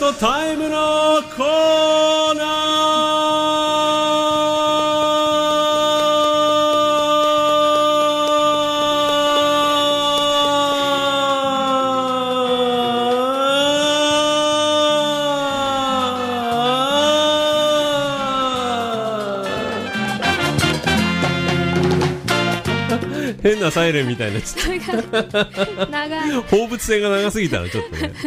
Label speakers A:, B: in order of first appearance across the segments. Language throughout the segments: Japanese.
A: トタイムのコーナー。変なサイレンみたいなやつ
B: 長い
A: 放物線が長すぎたらちょっとね、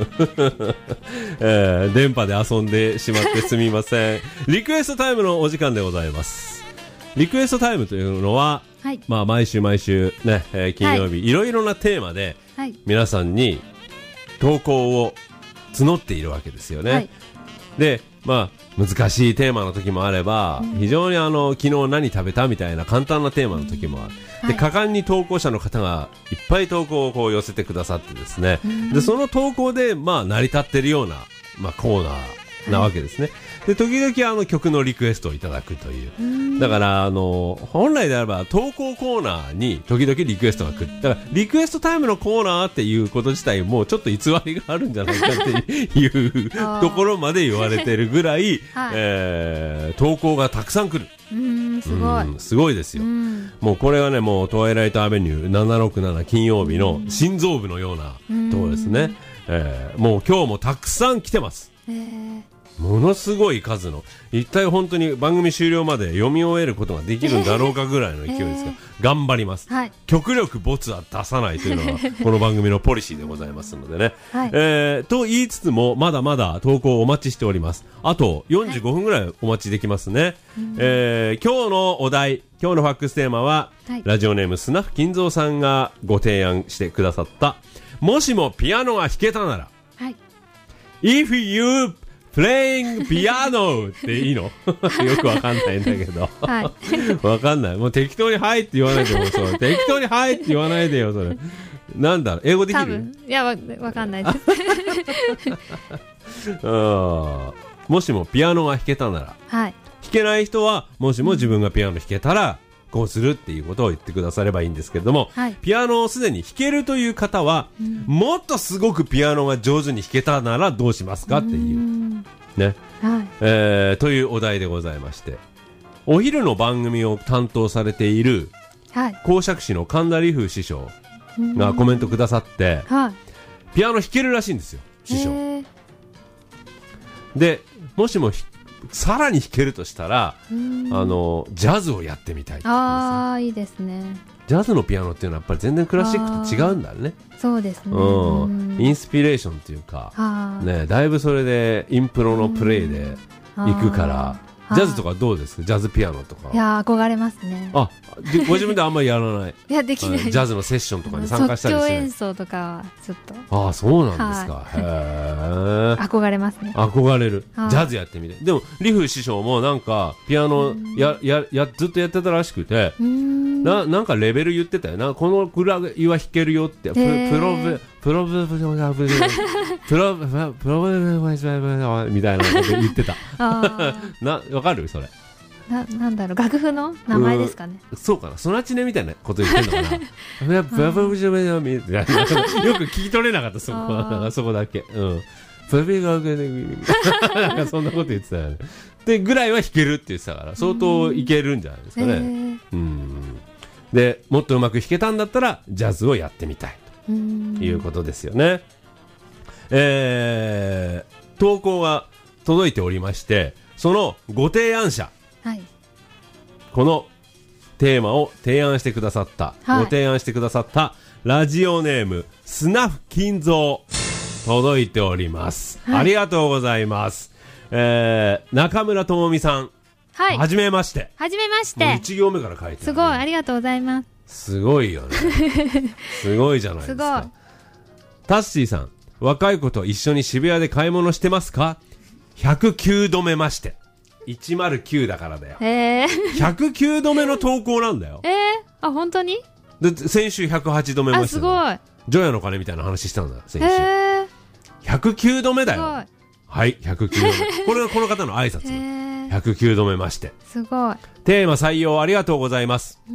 A: 電波で遊んでしまってすみません。リクエストタイムのお時間でございます。リクエストタイムというのは、
B: はい、
A: まあ毎週毎週ね、金曜日、はい、いろいろなテーマで、はい、皆さんに投稿を募っているわけですよね、はい、でまあ難しいテーマの時もあれば、非常に昨日何食べたみたいな簡単なテーマの時もある、で果敢に投稿者の方がいっぱい投稿をこう寄せてくださってですね、でその投稿でまあ成り立ってるような、まあ、コーナーなわけですね。で時々曲のリクエストをいただくという、だから本来であれば投稿コーナーに時々リクエストが来る。だからリクエストタイムのコーナーっていうこと自体もちょっと偽りがあるんじゃないかっていうところまで言われてるぐらい、はい、投稿がたくさん来る。
B: すごい、
A: すごいですよ。もうこれはね、もうトワイライトアベニュー767金曜日の心臓部のようなところですね。もう今日もたくさん来てます。ものすごい数の、一体本当に番組終了まで読み終えることができるんだろうかぐらいの勢いですが、頑張ります、はい、極力ボツは出さないというのがこの番組のポリシーでございますのでね、はい、と言いつつもまだまだ投稿をお待ちしております。あと45分ぐらいお待ちできますね、今日のお題、今日のファックステーマは、はい、ラジオネームスナフ金蔵さんがご提案してくださった、もしもピアノが弾けたなら、はい、If you playing piano っていいのよくわかんないんだけど、はい、わかんない。もう適当にはいって言わないでよ。それ適当にはいって言わないでよ。それなんだろう、英語できる？
B: いや、わかんないです
A: もしもピアノが弾けたなら、はい、弾けない人はもしも自分がピアノ弾けたらこうするっていうことを言ってくださればいいんですけれども、はい、ピアノをすでに弾けるという方は、もっとすごくピアノが上手に弾けたならどうしますかっていうね、はい、というお題でございまして、お昼の番組を担当されている、はい、講釈師の神田理風師匠がコメントくださって、はい、ピアノ弾けるらしいんですよ、師匠で。もしもさらに弾けるとしたら、ジャズをやってみたいって言ってますね。
B: ああ、いいですね。
A: ジャズのピアノっていうのはやっぱり全然クラシックと違うんだね。
B: そうですね、
A: インスピレーションっていうか、ね、だいぶそれでインプロのプレイで行くから、ジャズとかどうですか？ジャズピアノとか。
B: いや、憧れますね。
A: あ、ご自分であんまりやらない？
B: いや、できない。
A: ジャズのセッションとかに参加したりしない？
B: 即興演奏とかはちょっと。
A: ああ、そうなんですか。へえ。
B: 憧れますね。
A: 憧れる。ジャズやってみて。でも理風師匠もなんかピアノずっとやってたらしくて、なんかレベル言ってたよな。このぐらいは弾けるよって。プロブみたいなこと言ってた。わかるそれ？
B: なんだろう、楽譜の名前ですかね。
A: そうかな、ソナチネみたいなこと言ってんのかな。よく聞き取れなかった、そこだけ。なんかそんなこと言ってたよね。でぐらいは弾けるって言ってたから、相当いけるんじゃないですかね。でもっとうまく弾けたんだったらジャズをやってみたいということですよね。投稿が届いておりまして、そのご提案者、はい、このテーマを提案してくださった、はい、ご提案してくださったラジオネームスナフ金蔵、届いております、はい、ありがとうございます。中村智美さん、はい、はじめまして。
B: はじめまして。
A: もう1行目から書いてある、ね、
B: すごい、ありがとうございます。
A: すごいよね。すごいじゃないですか。すごい。タッシーさん、若い子と一緒に渋谷で買い物してますか？109度目まして。109だからだよ。109度目の投稿なんだよ。
B: あ、本当に？
A: で先週108度目まして。
B: すごい。
A: ジョヤの鐘みたいな話したんだ、先週。109度目だよ。はい、109度目。これがこの方の挨拶。109度目まして。
B: すごい。
A: テーマ採用ありがとうございます。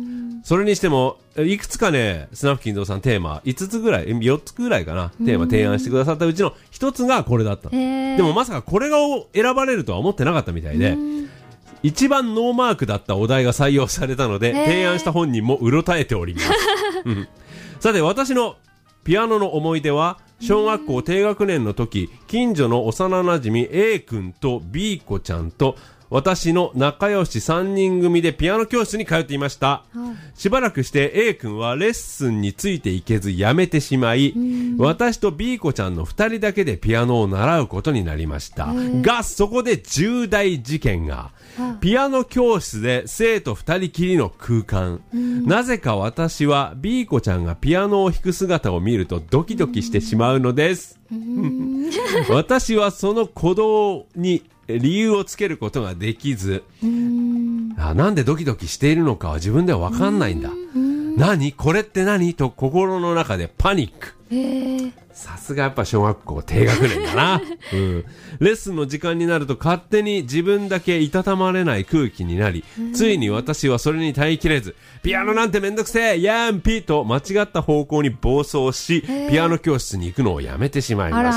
A: それにしてもいくつかね、スナフキンゾーさんテーマ5つぐらい4つぐらいかな、テーマ提案してくださったうちの1つがこれだった。でもまさかこれが選ばれるとは思ってなかったみたいで、一番ノーマークだったお題が採用されたので、提案した本人もうろたえておりますさて、私のピアノの思い出は、小学校低学年の時、近所の幼馴染 A 君と B 子ちゃんと私の仲良し3人組でピアノ教室に通っていました、しばらくして A 君はレッスンについていけずやめてしまい、私と B 子ちゃんの2人だけでピアノを習うことになりました、がそこで重大事件が。ピアノ教室で生徒2人きりの空間、なぜか私は B 子ちゃんがピアノを弾く姿を見るとドキドキしてしまうのです私はその鼓動に理由をつけることができず、なんでドキドキしているのかは自分では分かんないんだ、何これって何と心の中でパニック。さすがやっぱ小学校低学年だな、レッスンの時間になると勝手に自分だけいたたまれない空気になり、ついに私はそれに耐えきれず、ピアノなんてめんどくせえヤンピと間違った方向に暴走し、ピアノ教室に行くのをやめてしまいました。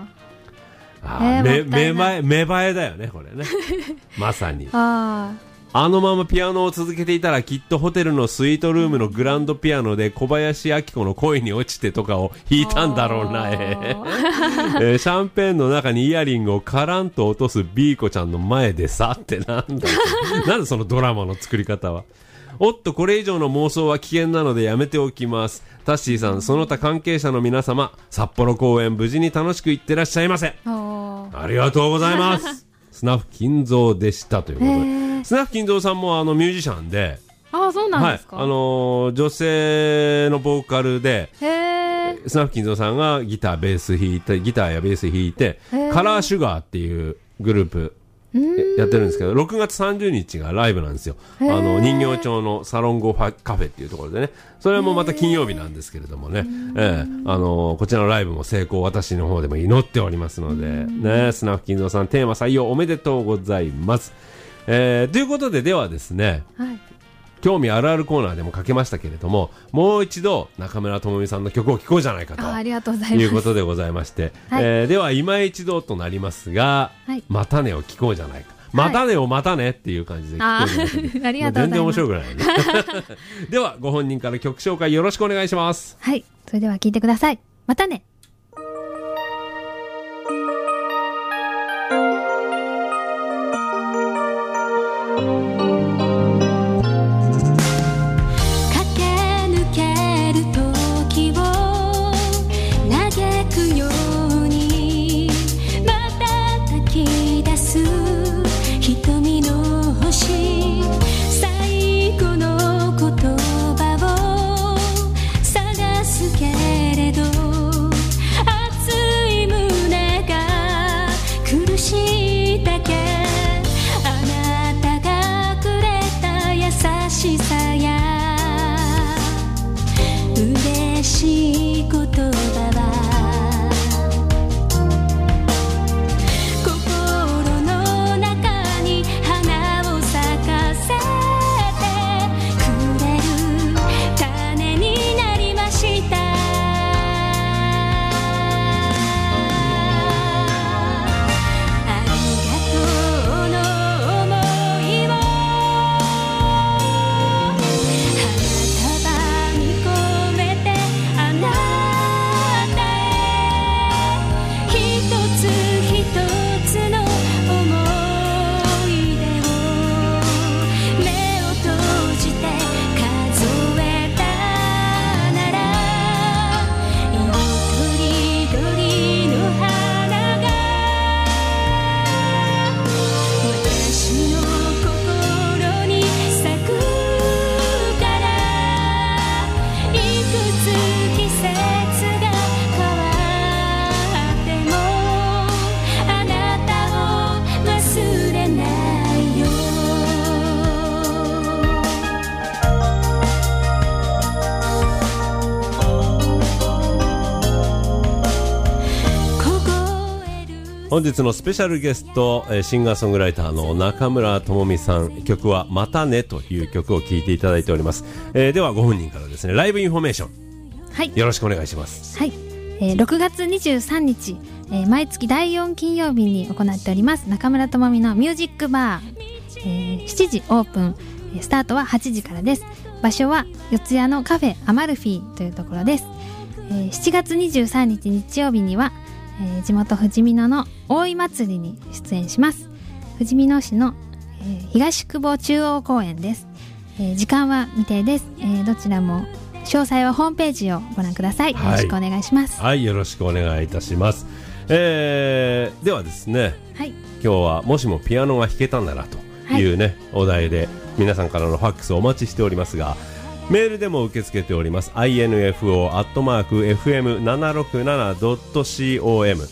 A: 芽生えだよねこれねまさにあのままピアノを続けていたら、きっとホテルのスイートルームのグランドピアノで小林明子の恋に落ちてとかを弾いたんだろうなシャンペーンの中にイヤリングをカランと落とす B 子ちゃんの前でさってなんだなんでそのドラマの作り方は。おっと、これ以上の妄想は危険なのでやめておきます。タッシーさん、その他関係者の皆様、札幌公演無事に楽しく行ってらっしゃいませ。ありがとうございますスナフキンゾーでしたということで、スナフキンゾーさんもミュージシャンで、
B: そうなんですか、
A: 女性のボーカルで、スナフキンゾーさんがギターやベース弾いて、カラーシュガーっていうグループやってるんですけど、6月30日がライブなんですよ。人形町のサロンゴカフェっていうところでね、それもまた金曜日なんですけれどもね、こちらのライブも成功私の方でも祈っておりますのでね、スナフキンゾーさんテーマ採用おめでとうございます。ということで、ではですね、興味あるあるコーナーでもかけましたけれども、もう一度中村智美さんの曲を聴こうじゃないかということでございまして、では今一度となりますが、またねを聴こうじゃないか、またねをまたねっていう感じで聴こうじゃないか
B: ありがとうございます。
A: 全然面白くないねではご本人から曲紹介よろしくお願いします。
B: はい、それでは聴いてください。またね。
C: 苦しいだけあなたが
A: 本日のスペシャルゲスト、シンガーソングライターの中村智美さん、曲はまたねという曲を聴いていただいております。ではご本人からですね、ライブインフォメーション、はい、よろしくお願いします。
B: はい、6月23日、毎月第4金曜日に行っております中村智美のミュージックバー、7時オープン、スタートは8時からです。場所は四谷のカフェアマルフィというところです。7月23日日曜日には、地元ふじみ野の大井祭りに出演します。ふじみ野市の、東久保中央公園です。時間は未定です。どちらも詳細はホームページをご覧ください。よろしくお願いします。
A: はい、よろしくお願いいたします。ではですね、はい、今日はもしもピアノが弾けたならというね、お題で皆さんからのファックスをお待ちしておりますが、メールでも受け付けております。info@fm767.com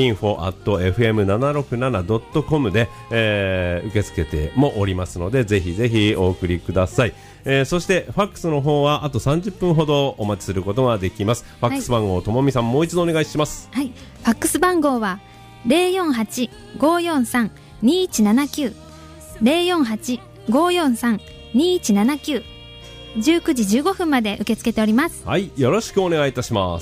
A: info@fm767.com で、受け付けてもおりますので、ぜひぜひお送りください。そしてファックスの方はあと30分ほどお待ちすることができます。ファックス番号、ともみさんもう一度お願いします。
B: はい、ファックス番号は 048-543-2179 048-543-2179 19時15分まで受け付けております。
A: はい、よろしくお願いいたします。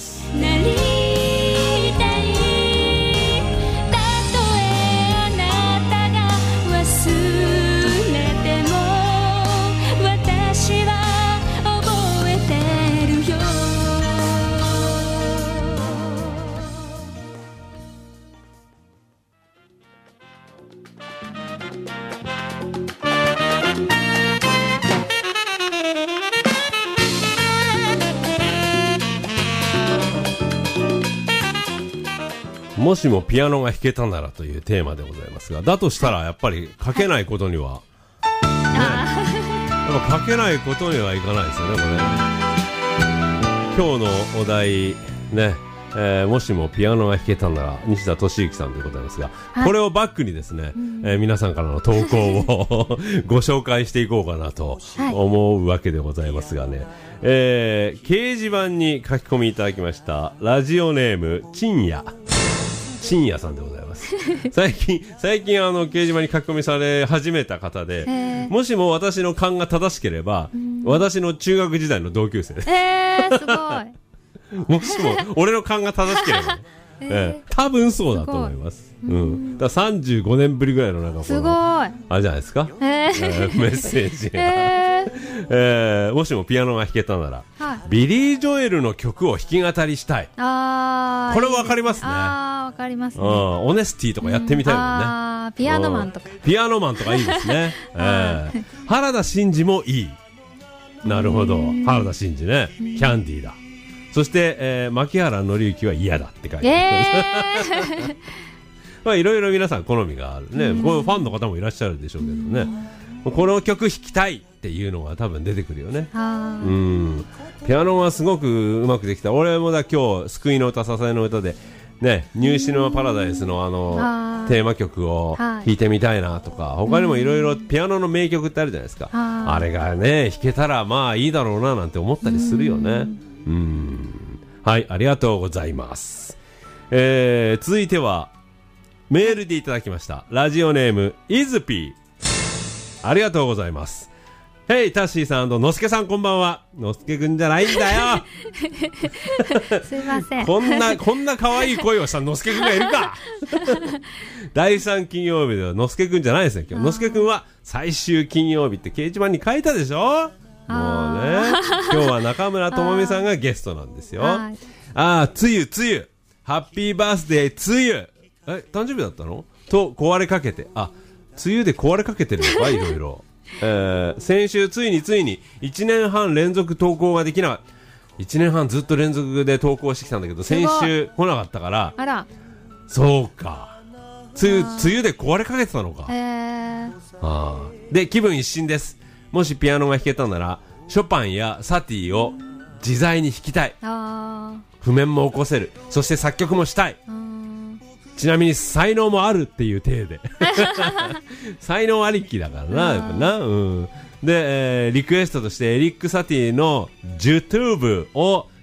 A: もしもピアノが弾けたならというテーマでございますが、だとしたらやっぱり書けないことには、やっぱ書けないことにはいかないですよね、これ。今日のお題ね、もしもピアノが弾けたなら、西田敏行さんでございますが、はい、これをバックにですね、皆さんからの投稿をご紹介していこうかなと思うわけでございますがね、掲示板に書き込みいただきましたラジオネーム陳也さんでございます。最近掲示板に書き込みされ始めた方で、もしも私の勘が正しければ、私の中学時代の同級生です。
B: すごい。
A: もしも俺の勘が正しければ、多分そうだと思います。だから35年ぶりぐらいのなんか
B: すごい
A: あれじゃないですか、メッセージが、もしもピアノが弾けたなら、ビリー・ジョエルの曲を弾き語りしたい。これわかりますね。
B: わかりますね。
A: オネスティとかやってみたいもんね。
B: ピアノマンとか
A: いいですね。原田真二もいい。なるほど、原田真二ね、キャンディーだ。そして、牧原紀之は嫌だって書いてある。まあいろいろ皆さん好みがあるね。こういうファンの方もいらっしゃるでしょうけどね。この曲弾きたいっていうのが多分出てくるよね。ピアノはすごくうまくできた。俺も今日救いの歌、支えの歌でね、ニューシネマパラダイスのテーマ曲を弾いてみたいなとか、他にもいろいろピアノの名曲ってあるじゃないですか。あれがね弾けたらまあいいだろうななんて思ったりするよね。はい、ありがとうございます。続いてはメールでいただきました。ラジオネームイズピー、ありがとうございます。ヘイタッシーさんとのすけさん、こんばんは。のすけくんじゃないんだよ。
B: すいません。
A: こんな可愛い声をしたのすけくんがいるか。第3金曜日ではのすけくんじゃないですね。今日のすけくんは最終金曜日って掲示板に書いたでしょ。もうね、今日は中村智美さんがゲストなんですよ。つゆハッピーバースデーつゆ、誕生日だったのと壊れかけて、梅雨で壊れかけてるのか、いろいろ。先週ついに1年半連続投稿ができなかった。1年半ずっと連続で投稿してきたんだけど、先週来なかったから、そうか、梅雨で壊れかけてたのか。で、気分一新です。もしピアノが弾けたなら、ショパンやサティを自在に弾きたい。譜面も起こせる。そして作曲もしたい。ちなみに才能もあるっていう体で才能ありきだからな、やっぱな。で、リクエストとしてエリック・サティのジュトゥーブを、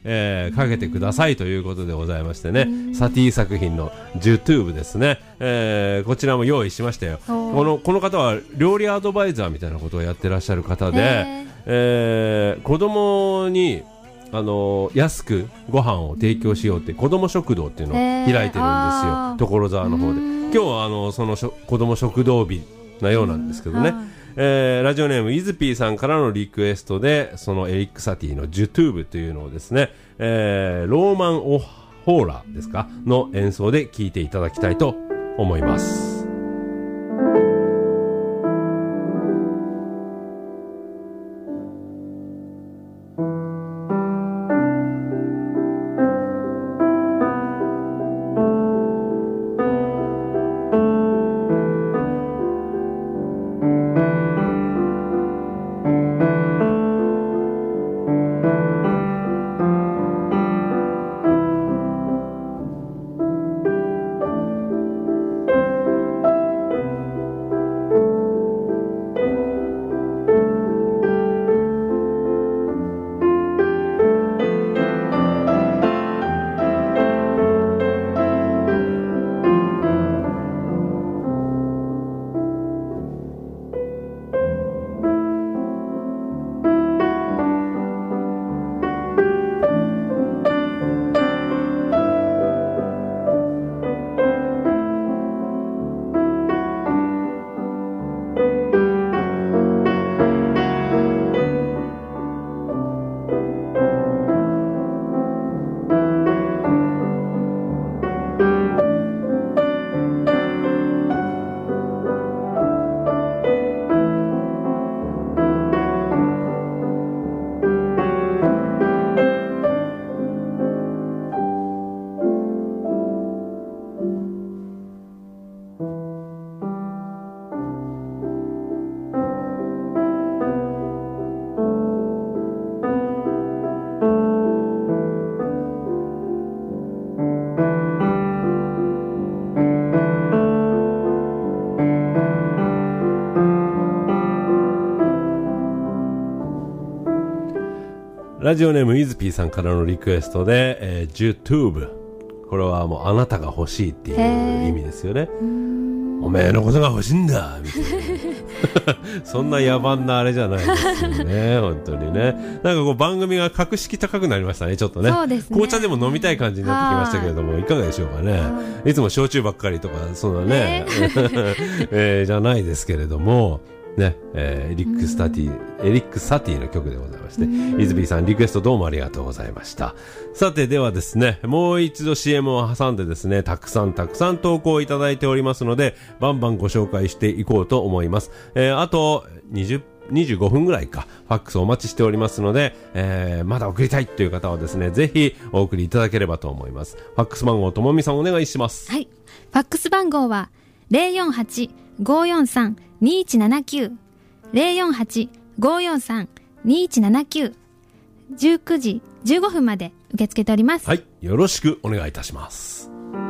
A: かけてくださいということでございましてね、サティ作品の YouTube ですね、こちらも用意しましたよ。この方は料理アドバイザーみたいなことをやってらっしゃる方で、子供に安くご飯を提供しようって子供食堂っていうのを開いてるんですよ、所沢の方で。今日はその子供食堂日なようなんですけどね、ラジオネームイズピーさんからのリクエストで、そのエリック・サティのジュトゥーブというのをですね、ローマン・オホーラですかの演奏で聴いていただきたいと思います。ラジオネームイズピーさんからのリクエストで、ジュトゥーブ、これはもうあなたが欲しいっていう意味ですよね。おめえのことが欲しいんだみたいなそんな野蛮なあれじゃないですよね本当にね。なんかこう番組が格式高くなりましたね、ちょっとね。
B: そうですね、
A: 紅茶でも飲みたい感じになってきましたけれども、いかがでしょうかね。いつも焼酎ばっかりとかそんなね、じゃないですけれどもね、エリック・サティの曲でございまして、イズビーさんリクエストどうもありがとうございました。さてではですね、もう一度 CM を挟んでですね、たくさん投稿いただいておりますので、バンバンご紹介していこうと思います。あと25分ぐらいかファックスお待ちしておりますので、まだ送りたいという方はですね、ぜひお送りいただければと思います。ファックス番号ともみさんお願いします。
B: はい、ファックス番号は 048-543-2179 048-543-2179 19時15分まで受け付けております。
A: はい、よろしくお願いいたします。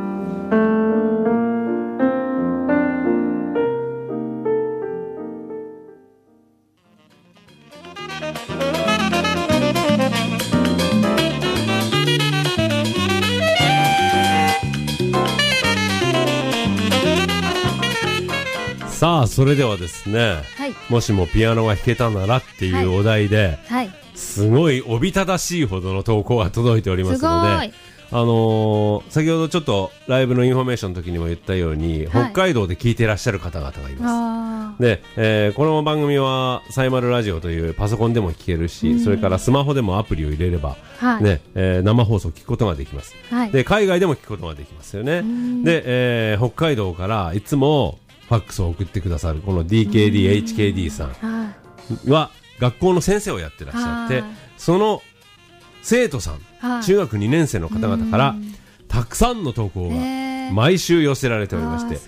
A: さあそれではですね、はい、もしもピアノが弾けたならっていうお題で、はいはい、すごいおびただしいほどの投稿が届いておりますので、先ほどちょっとライブのインフォメーションの時にも言ったように、北海道で聴いてらっしゃる方々がいます。で、この番組はサイマルラジオというパソコンでも聴けるし、それからスマホでもアプリを入れれば、ね、生放送聴くことができます。で、海外でも聴くことができますよね。で、北海道からいつもファックスを送ってくださるこの DKD、HKD さんは学校の先生をやってらっしゃって、その生徒さん、中学2年生の方々からたくさんの投稿が毎週寄せられておりまして、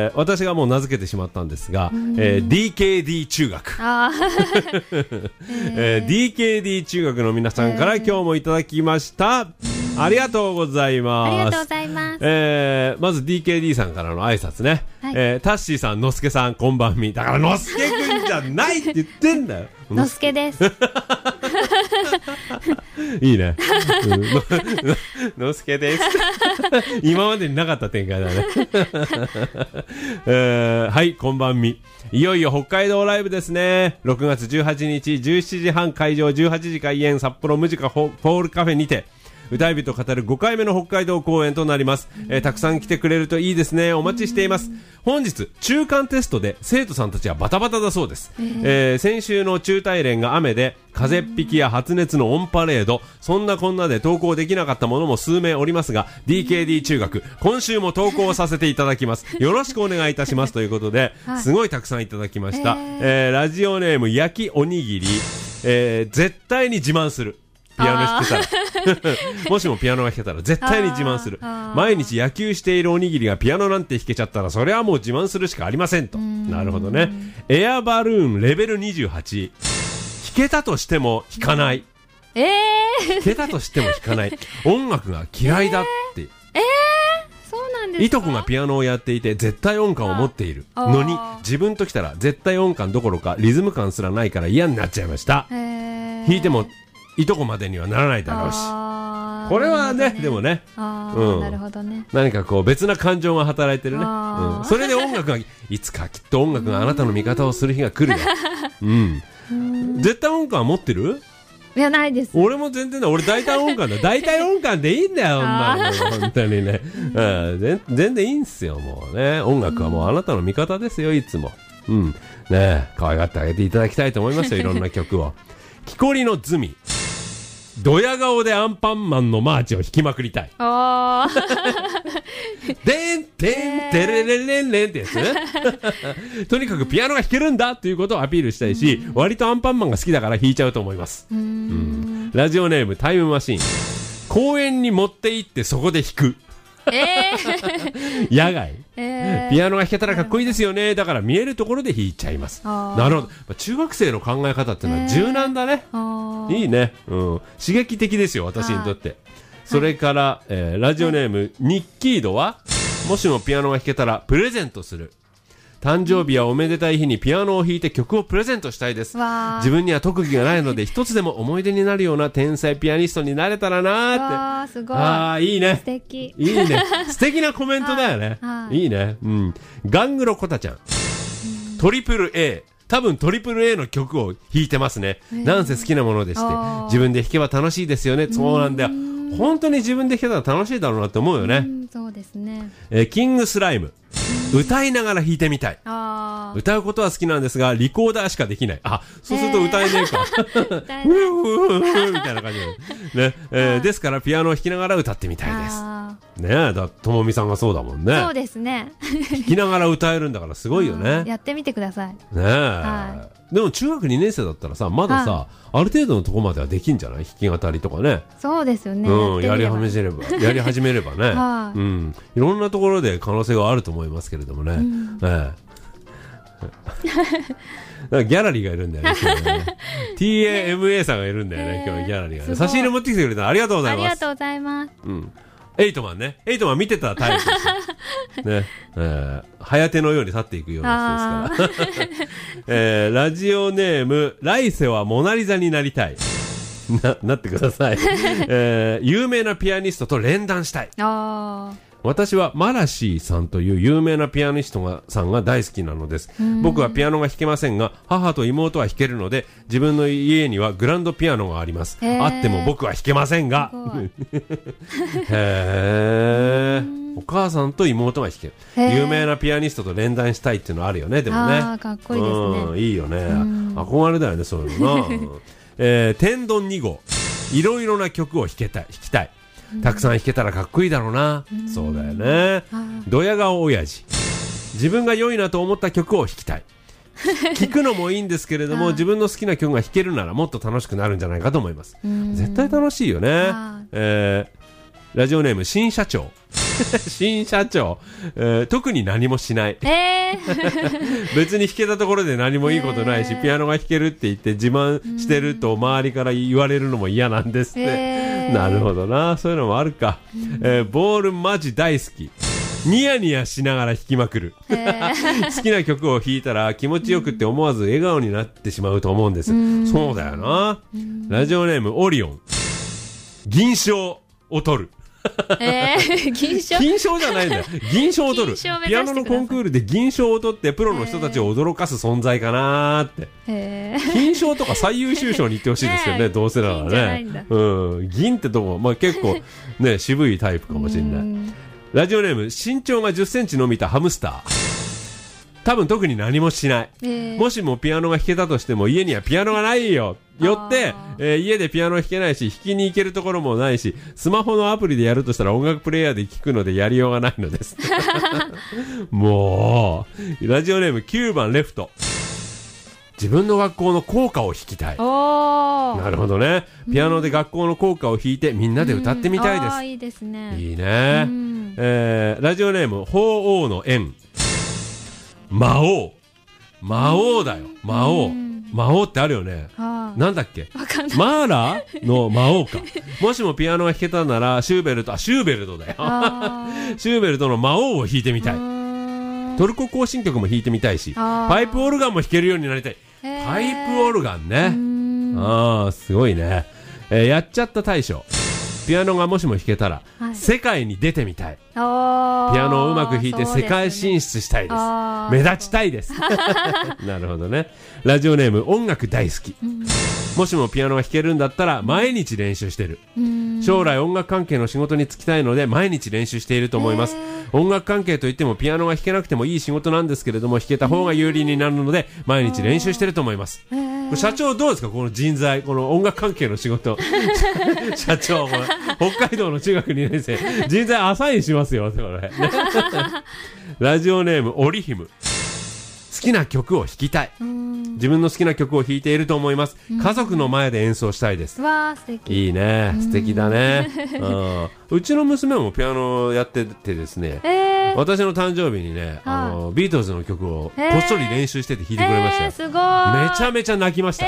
A: 私がもう名付けてしまったんですが、DKD 中学DKD 中学の皆さんから今日もいただきました。ありがとうございます。
B: ありがとうございます。
A: まず DKD さんからの挨拶ね。タッシーさん、のすけさん、こんばんみ。だから、のすけくんじゃないって言ってんだよ。
B: のすけです。
A: いいね。のすけです。今までになかった展開だね。はい、こんばんみ。いよいよ北海道ライブですね。6月18日、17時半会場、18時開演、札幌ムジカホールカフェにて、歌い人語る5回目の北海道公演となります。たくさん来てくれるといいですね。お待ちしています。本日中間テストで生徒さんたちはバタバタだそうです。先週の中大連が雨で風邪っ引きや発熱のオンパレード、そんなこんなで登校できなかったものも数名おりますが、 DKD 中学今週も登校させていただきます。よろしくお願いいたしますということで、すごいたくさんいただきました。ラジオネーム焼きおにぎり、絶対に自慢する。ピアノ弾けたらもしもピアノが弾けたら絶対に自慢する。毎日野球しているおにぎりがピアノなんて弾けちゃったら、それはもう自慢するしかありませんと。なるほどね。エアバルーンレベル28、弾けたとしても弾かない。弾けたとしても弾かない。音楽が嫌いだって。
B: そうなんですか。
A: いとこがピアノをやっていて絶対音感を持っているのに、自分ときたら絶対音感どころかリズム感すらないから嫌になっちゃいました。弾いてもいとこまでにはならないだろうし、これはね、でもね、
B: なるほどね。
A: 何かこう別な感情が働いてるね。それで音楽がいつかきっと音楽があなたの味方をする日が来るよ。絶対音感は持ってる？
B: いや、ないです。
A: 俺も全然だ。俺大体音感だ。大体音感でいいんだよ、本当にね。全然いいんすよ、もうね。音楽はもうあなたの味方ですよ、いつも。ね、可愛がってあげていただきたいと思いますよ、いろんな曲を。木こりのズミ、ドヤ顔でアンパンマンのマーチを弾きまくりたい。でんてんてれれれんれんってやつとにかくピアノが弾けるんだということをアピールしたいし、割とアンパンマンが好きだから弾いちゃうと思います。ラジオネームタイムマシーン、公園に持って行ってそこで弾く。野外、ピアノが弾けたらかっこいいですよね。だから見えるところで弾いちゃいます。なるほど。中学生の考え方っていうのは柔軟だね。いいね、刺激的ですよ、私にとって。それから、ラジオネームニッキードは、もしもピアノが弾けたらプレゼントする。誕生日やおめでたい日にピアノを弾いて曲をプレゼントしたいです。自分には特技がないので一つでも思い出になるような天才ピアニストになれたらなーって。すごい。いいね。
B: 素敵。
A: いいね。素敵なコメントだよね。いいね。ガングロコタちゃん。トリプル A。多分トリプル A の曲を弾いてますね。なんせ好きなものでして。自分で弾けば楽しいですよね。そうなんだよ。本当に自分で弾けたら楽しいだろうなって思うよね。
B: そうですね。
A: キングスライム。歌いながら弾いてみたい。歌うことは好きなんですがリコーダーしかできない。そうすると歌えねえか。みたいな感じで、ね。ですからピアノを弾きながら歌ってみたいです。ねえ、ともみさんがそうだもんね。
B: そうですね。
A: 弾きながら歌えるんだからすごいよね。
B: やってみてください。ね
A: え。でも中学2年生だったらさ、まださ、ある程度のところまではできんじゃない？弾き語りとかね。
B: そうですよね。
A: やり始めればね。いろんなところで可能性があると思いますけれどもね。ギャラリーがいるんだよね。TAMA さんがいるんだよね、今日ギャラリーがね。差し入れ持ってきてくれたらありがとうございます。
B: ありがとうございます。
A: エイトマンね。エイトマン見てたタイプですよ。ね。早手のように立っていくような人ですから。ラジオネーム、来世はモナリザになりたい。なってください。有名なピアニストと連弾したい。私はマラシーさんという有名なピアニストさんが大好きなのです。僕はピアノが弾けませんが、母と妹は弾けるので、自分の家にはグランドピアノがあります。あっても僕は弾けませんが。お母さんと妹が弾ける。有名なピアニストと連弾したいっていうのあるよね、でもね。
B: かっこいいですね。
A: いいよね。憧れだよね、そういうのな。天丼2号。いろいろな曲を弾きたい。たくさん弾けたらかっこいいだろうな。そうだよね。ドヤ顔親父。自分が良いなと思った曲を弾きたい。聴くのもいいんですけれども、自分の好きな曲が弾けるならもっと楽しくなるんじゃないかと思います。絶対楽しいよね。ラジオネーム新社長。新社長、特に何もしない。別に弾けたところで何もいいことないし、ピアノが弾けるって言って自慢してると周りから言われるのも嫌なんですって。 なるほどな、そういうのもあるか。ボールマジ大好き。ニヤニヤしながら弾きまくる。好きな曲を弾いたら気持ちよくって思わず笑顔になってしまうと思うんです。そうだよな。ラジオネームオリオン。銀賞を取る。
B: 銀賞
A: 金賞じゃないんだよ。銀賞を取る。ピアノのコンクールで銀賞を取ってプロの人たちを驚かす存在かなーって。金賞とか最優秀賞に行ってほしいですよね。どうせならね。銀ってとこ、まあ、結構ね渋いタイプかもしれない。ラジオネーム身長が10センチ伸びたハムスター。多分特に何もしない。もしもピアノが弾けたとしても家にはピアノがないよ。よって、家でピアノ弾けないし弾きに行けるところもないし、スマホのアプリでやるとしたら音楽プレイヤーで聴くのでやりようがないのです。もうラジオネーム9番レフト。自分の学校の校歌を弾きたい。なるほどね。ピアノで学校の校歌を弾いてみんなで歌ってみたいです。
B: いいですね。
A: いいね。ラジオネーム鳳凰の縁。魔王だよ。魔王ってあるよね。なんだっけ。マーラの魔王か。もしもピアノが弾けたならシューベルトだよ。シューベルトの魔王を弾いてみたい。トルコ行進曲も弾いてみたいし、パイプオルガンも弾けるようになりたい。パイプオルガンね。すごいね。やっちゃった大賞。ピアノがもしも弾けたら、世界に出てみたい。ピアノをうまく弾いて世界進出したいです。目立ちたいです。なるほどね。ラジオネーム音楽大好き。もしもピアノが弾けるんだったら毎日練習してる。将来音楽関係の仕事に就きたいので毎日練習していると思います。音楽関係といってもピアノが弾けなくてもいい仕事なんですけれども、弾けた方が有利になるので毎日練習してると思います。社長どうですか、この人材、この音楽関係の仕事。社長、北海道の中学2年生、人材アサインしますよ、これ。ラジオネームオリヒム。好きな曲を弾きたい。自分の好きな曲を弾いていると思います。家族の前で演奏したいです。
B: わー、素敵。
A: いいね、素敵だね。うちの娘もピアノやっててですね、私の誕生日にね、ビートルズの曲をこっそり練習してて弾いてくれましたよ。
B: すごい。
A: めちゃめちゃ泣きました。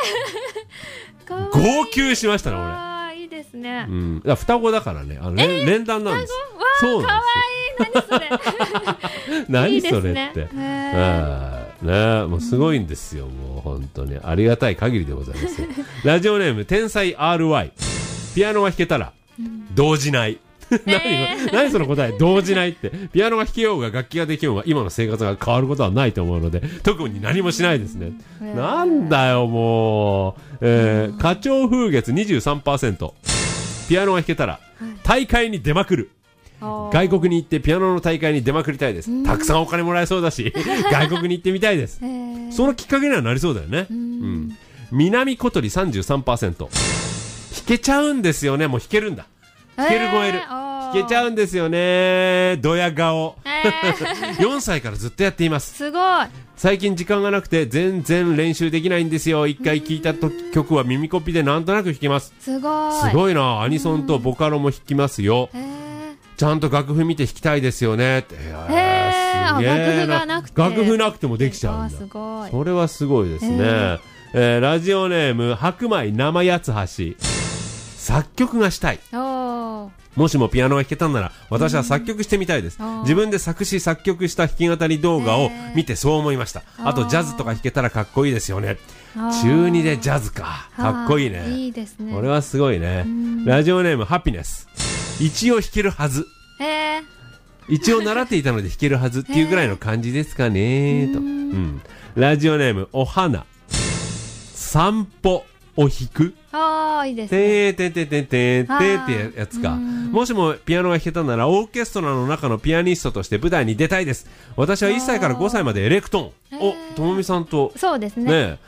A: 号泣しましたね、俺。
B: いいですね。
A: 双子だからね、連弾なんです。そうなんですよ。何それって。ね、もうすごいんですよ、もう本当にありがたい限りでございます。ラジオネーム天才 RY。 ピアノが弾けたら動じない。何その答え、動じないって。ピアノが弾けようが楽器ができようが今の生活が変わることはないと思うので特に何もしないですね。なんだよもう。花鳥風月 23%。 ピアノが弾けたら大会に出まくる。外国に行ってピアノの大会に出まくりたいです。たくさんお金もらえそうだし外国に行ってみたいです。そのきっかけにはなりそうだよね。南小鳥 33%。 弾けちゃうんですよね。もう弾けるんだ。弾ける超える。弾けちゃうんですよね。ドヤ顔。4歳からずっとやっています。
B: すごい。
A: 最近時間がなくて全然練習できないんですよ。一回聴いた曲は耳コピでなんとなく弾けます。
B: すごい。
A: すごいな。アニソンとボカロも弾きますよ。ちゃんと楽譜見て弾きたいですよねって。すげえな。楽譜なくてもできちゃうんだ。それはすごいですね。ラジオネーム白米生八つ橋。作曲がしたい。もしもピアノが弾けたなら私は作曲してみたいです。自分で作詞作曲した弾き語り動画を見てそう思いました。あとジャズとか弾けたらかっこいいですよね。中2でジャズか、かっこいいね。
B: いいですね。
A: これはすごいね。ラジオネームハピネス。一応弾けるはず。一応習っていたので弾けるはずっていうぐらいの感じですかねと。ラジオネームお花。散歩を弾く。
B: いいですね。
A: てってやつか。もしもピアノが弾けたならオーケストラの中のピアニストとして舞台に出たいです。私は1歳から5歳までエレクトーン。ともみさんと。
B: そうですね。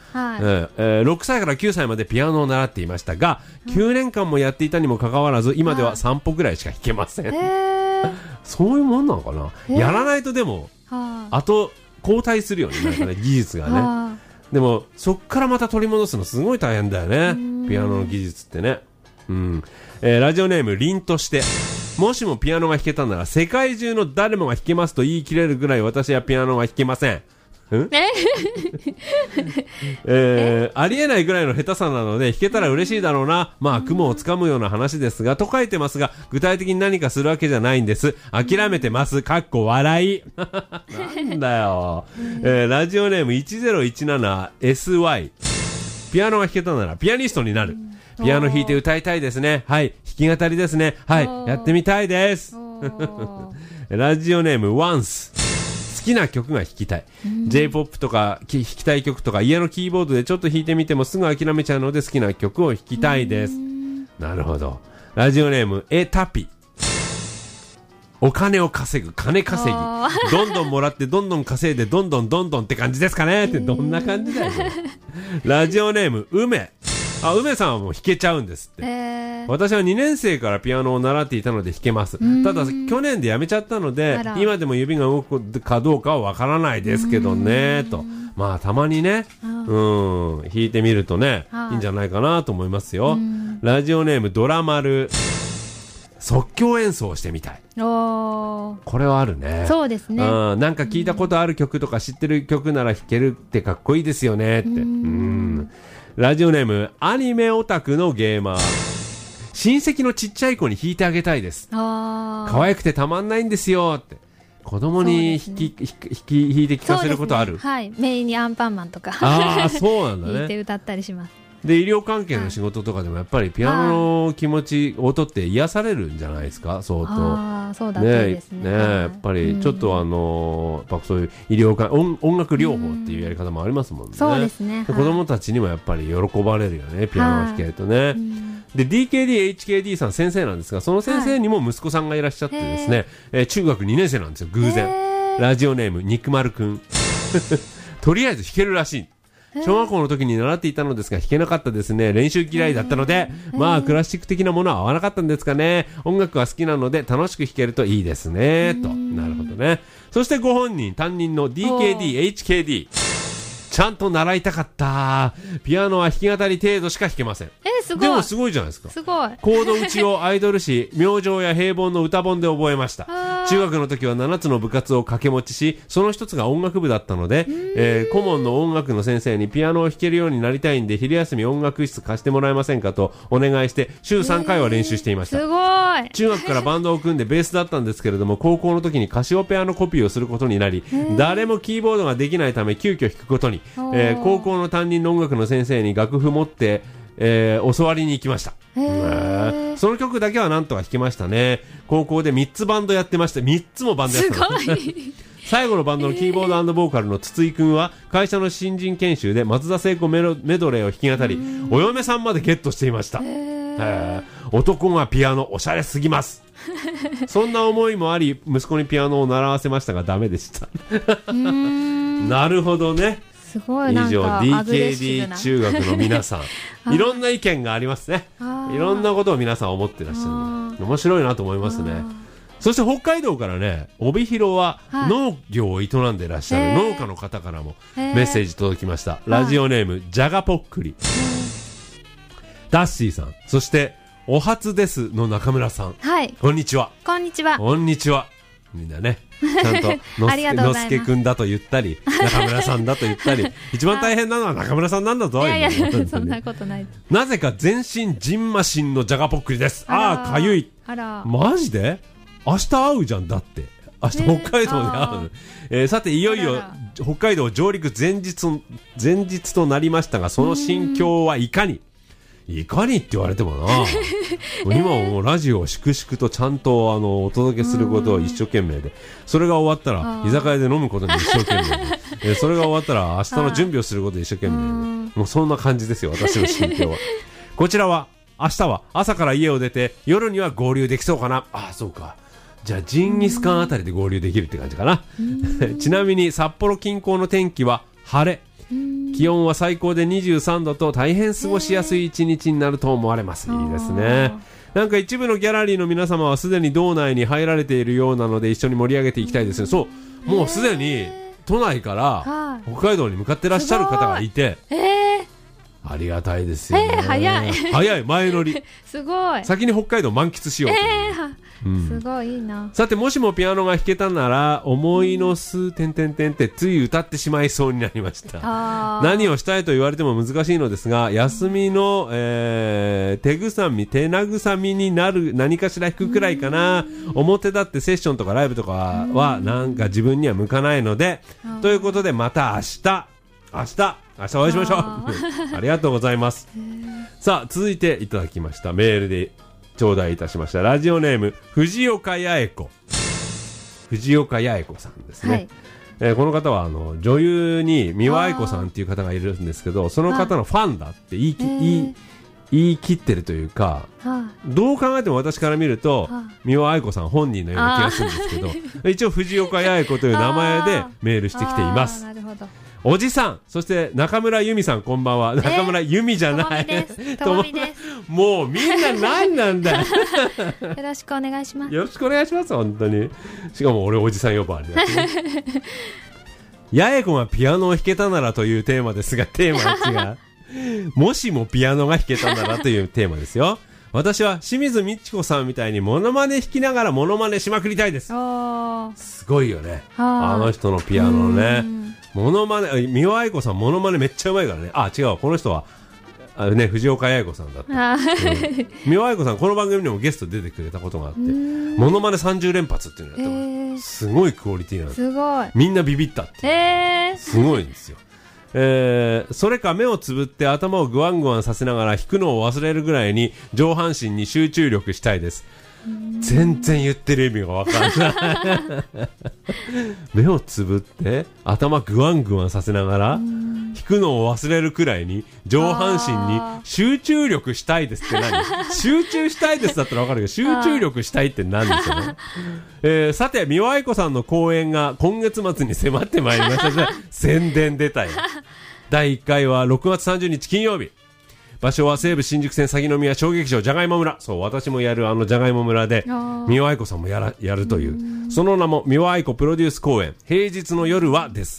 A: 6歳から9歳までピアノを習っていましたが、9年間もやっていたにもかかわらず今では3歩ぐらいしか弾けません。そういうもんなのかな。やらないとでもあと後退するよね、なんかね、技術がね。でもそっからまた取り戻すのすごい大変だよね、ピアノの技術ってね。ラジオネーム凛として。もしもピアノが弾けたなら世界中の誰もが弾けますと言い切れるぐらい私はピアノが弾けません。 ありえないぐらいの下手さなので弾けたら嬉しいだろうな。まあ雲をつかむような話ですがと書いてますが、具体的に何かするわけじゃないんです。諦めてます。かっこ笑い。なんだよ。ラジオネーム 1017SY。ピアノが弾けたならピアニストになる。ピアノ弾いて歌いたいですね。はい。弾き語りですね。はい。やってみたいです。ラジオネーム ONCE。好きな曲が弾きたい、J-POP とか弾きたい曲とか家のキーボードでちょっと弾いてみてもすぐ諦めちゃうので好きな曲を弾きたいです。なるほど。ラジオネームタピ。お金を稼ぐ、金稼ぎ、どんどんもらってどんどん稼いでどんどんどんどんって感じですかねってどんな感じだよラジオネーム梅。梅さんはもう弾けちゃうんですって、私は2年生からピアノを習っていたので弾けます。ただ去年でやめちゃったので今でも指が動くかどうかはわからないですけどねと。まあたまにね、弾いてみるとねいいんじゃないかなと思いますよ。ラジオネームドラマル。即興演奏してみたい。これはあるね。
B: そうですね。
A: なんか聞いたことある曲とか知ってる曲なら弾けるってかっこいいですよねって。ラジオネームアニメオタクのゲーマー。親戚のちっちゃい子に弾いてあげたいです。可愛くてたまんないんですよって。子供に弾いて聞かせることある？
B: はい。メインにアンパンマンとか
A: そうなんだね。
B: 弾いて歌ったりします。
A: で医療関係の仕事とかでもやっぱりピアノの気持ち音って癒されるんじゃないですか、相当。
B: そうだね。ですね。
A: やっぱりちょっとやっぱそういう医療音楽療法っていうやり方もありますもんね。
B: そうですね。
A: 子供たちにもやっぱり喜ばれるよね、ピアノを弾けるとね。で DKD、HKD さん先生なんですが、その先生にも息子さんがいらっしゃってですね、中学2年生なんですよ、偶然。ラジオネーム肉丸くん。とりあえず弾けるらしい。小学校の時に習っていたのですが弾けなかったですね。練習嫌いだったので、まあクラシック的なものは合わなかったんですかね。音楽は好きなので楽しく弾けるといいですねと。なるほどね。そしてご本人担任の DKD、HKD。ちゃんと習いたかった。ピアノは弾き語り程度しか弾けません。
B: すごい。
A: でもすごいじゃないですか。
B: すごい。
A: コード打ちをアイドル誌、明星や平凡の歌本で覚えました。中学の時は7つの部活を掛け持ちし、その一つが音楽部だったので、顧問の音楽の先生にピアノを弾けるようになりたいんで昼休み音楽室貸してもらえませんかとお願いして週3回は練習していました。
B: すごい。
A: 中学からバンドを組んでベースだったんですけれども、高校の時にカシオペアのコピーをすることになり、誰もキーボードができないため急遽弾くことに、高校の担任の音楽の先生に楽譜持って教わりに行きました。その曲だけはなんとか弾けましたね。高校で3つバンドやってまして、3つもバンドやってました。すごい。最後のバンドのキーボード&ボーカルの筒井くんは会社の新人研修で松田聖子メドレーを弾き語り、お嫁さんまでゲットしていました。男がピアノおしゃれすぎます。そんな思いもあり息子にピアノを習わせましたがダメでした。なるほどね。
B: すごい。
A: 以上 DKD 中学の皆さんいろんな意見がありますね。いろんなことを皆さん思ってらっしゃる。面白いなと思いますね。そして北海道からね、帯広は農業を営んでいらっしゃる農家の方からもメッセージ届きました。ラジオネームじゃがぽっくり。ダッシーさん、そしてお初ですの中村さん、こんにちは。
B: こんにちは。
A: こんにちは。みんなね、ちゃんとのすけくんだと言ったり中村さんだと言ったり、一番大変なのは中村さんなんだぞ。
B: いやそんなことない。
A: なぜか全身ジンマシンのじゃがぽっくりです。かゆい。マジで明日会うじゃん。だって明日北海道で会う。さていよいよ北海道上陸前日となりましたが、その心境はいかにって言われてもな今はもうラジオを粛々とちゃんとお届けすることを一生懸命で、それが終わったら居酒屋で飲むことに一生懸命で、それが終わったら明日の準備をすることに一生懸命で、もうそんな感じですよ、私の心境は。こちらは明日は朝から家を出て夜には合流できそうかな。そうか、じゃあジンギスカンあたりで合流できるって感じかな。ちなみに札幌近郊の天気は晴れ、気温は最高で23度と大変過ごしやすい一日になると思われます。いいですね。なんか一部のギャラリーの皆様はすでに道内に入られているようなので一緒に盛り上げていきたいですね。そう、もうすでに都内から北海道に向かってらっしゃる方がいて、 ありがたいですよね。
B: 早い
A: 早い、前乗り。
B: すごい。
A: 先に北海道満喫しようという。
B: すごいいいな。
A: さて、もしもピアノが弾けたなら、思いのすてんてんてんってつい歌ってしまいそうになりました。何をしたいと言われても難しいのですが、休みの、手慰みになる何かしら弾くくらいかな。表だってセッションとかライブとかはなんか自分には向かないので、ということでまた明日お会いしましょう。ありがとうございます。さあ、続いていただきましたメールで頂戴いたしました。ラジオネーム藤岡八重子さんですね。はい、この方は女優に三輪愛子さんっていう方がいるんですけど、その方のファンだって言い切ってるというか、どう考えても私から見ると三輪愛子さん本人のような気がするんですけど、一応藤岡八重子という名前でメールしてきています。
B: なるほど。
A: おじさん、そして中村由美さん、こんばんは。中村由美じゃない。
B: ともみです。
A: もうみんな何なんだよ。
B: よろしくお願いします。
A: よろしくお願いします、本当に。しかも俺おじさん呼ばわりだし、ね。八重子がピアノを弾けたならというテーマですが、テーマは違う。もしもピアノが弾けたならというテーマですよ。私は清水ミチコさんみたいにモノマネ弾きながらモノマネしまくりたいです。すごいよね。あの人のピアノのね。モノマネ、三輪愛子さんモノマネめっちゃうまいからね。あ、違う、この人はね、藤岡八重子さんだった。三輪愛子さんこの番組にもゲスト出てくれたことがあって、モノマネ30連発っていうのをやった、すごいクオリティなんです。
B: すごい。
A: みんなビビったって。すごいんですよ。それか目をつぶって頭をグワングワンさせながら弾くのを忘れるぐらいに上半身に集中力したいです。全然言ってる意味が分かんない目をつぶって頭グワングワンさせながら弾くのを忘れるくらいに上半身に集中力したいですって何集中したいですだったら分かるけど、集中力したいって何ですよね。さて、三輪愛子さんの公演が今月末に迫ってまいりました。宣伝出たよ。第1回は6月30日金曜日、場所は西武新宿線鷺宮小劇場じゃがいも村。そう、私もやるじゃがいも村で三輪愛子さんもやるという、その名も三輪愛子プロデュース公演、平日の夜はです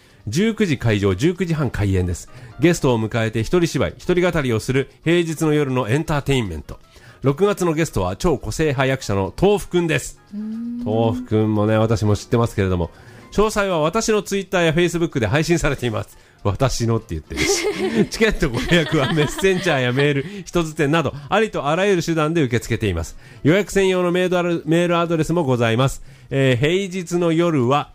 A: 。19時会場、19時半開演です。ゲストを迎えて一人芝居一人語りをする平日の夜のエンターテインメント。6月のゲストは超個性派役者の豆腐くんです。豆腐くんもね、私も知ってますけれども、詳細は私のツイッターやフェイスブックで配信されています。私のって言ってるしチケットご予約はメッセンジャーやメール、人づてなどありとあらゆる手段で受け付けています。予約専用のメールアドレスもございます。平日の夜は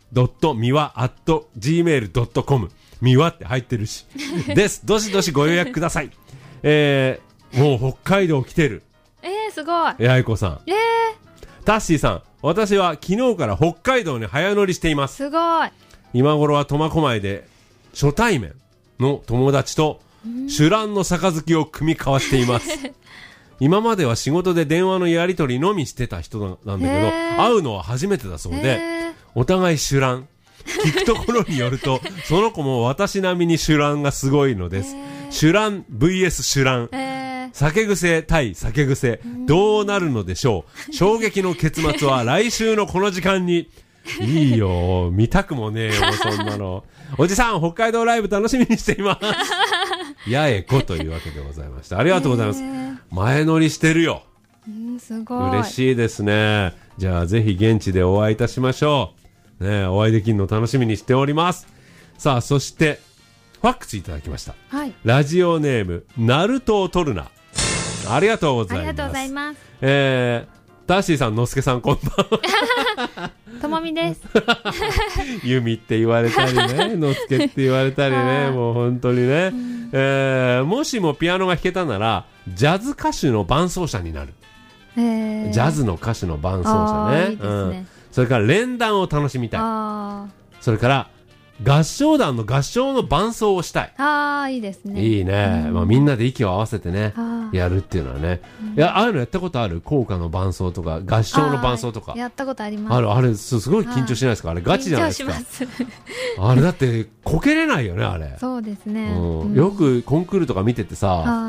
A: miwa@gmail.com ミワって入ってるしです。どしどしご予約ください。もう北海道来てる。
B: すごい。
A: 八重子さん、タッシーさん、私は昨日から北海道に早乗りしています。
B: すごい。
A: 今頃は苫小牧で初対面の友達と酒乱の杯を組み交わしています。今までは仕事で電話のやり取りのみしてた人なんだけど、会うのは初めてだそうで、お互い酒乱、聞くところによるとその子も私並みに酒乱がすごいのです。酒乱 vs 酒乱、酒癖対酒癖、どうなるのでしょう。衝撃の結末は来週のこの時間に。いいよ、見たくもねえよそんなの。おじさん、北海道ライブ楽しみにしています。八重子というわけでございました。ありがとうございます。前乗りしてるよ。
B: すごい
A: 嬉しいですね。じゃあぜひ現地でお会いいたしましょうね。お会いできるの楽しみにしております。さあ、そしてファックスいただきました、ラジオネームナルトを取るな。ありがとうございます。
B: ありがとうございます。
A: タッシーさん、のすけさん、こんばんは。
B: ともみです。
A: ユミって言われたりね、のすけって言われたりね、もう本当にね、もしもピアノが弾けたならジャズ歌手の伴奏者になる。ジャズの歌手の伴奏者ね。いいですね。それから連弾を楽しみたい。それから合唱団の合唱の伴奏をしたい。いいですね。いいね。みんなで息を合わせてね、やるっていうのはね。いや、ああいうのやったことある？校歌の伴奏とか合唱の伴奏とか。やったことあります。あれすごい緊張しないですか？あれガチじゃないですか。緊張します。あれだってこけれないよね、あれ。そうですね。よくコンクールとか見ててさ、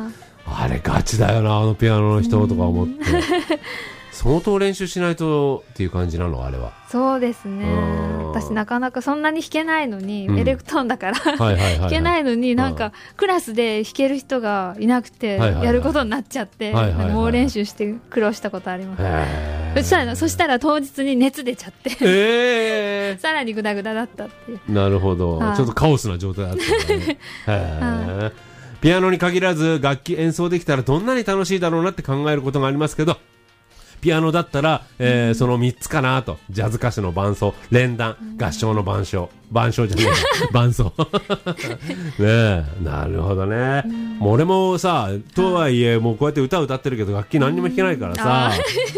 A: あれガチだよな、あのピアノの人とか思って相当練習しないとっていう感じなの、あれは。
B: そうですね。私なかなかそんなに弾けないのに、エレクトーンだから弾けないのに、なんかクラスで弾ける人がいなくてやることになっちゃって、猛練習して苦労したことあります。そしたら当日に熱出ちゃってさらにグダグダだったっていう。
A: なるほど、ちょっとカオスな状態だったねピアノに限らず楽器演奏できたらどんなに楽しいだろうなって考えることがありますけど、ピアノだったら、その3つかなと。ジャズ歌手の伴奏、連弾、合唱の伴奏じゃねえ伴奏ねえ、なるほどね。もう俺もさ、とはいえもうこうやって歌歌ってるけど楽器何にも弾けないからさ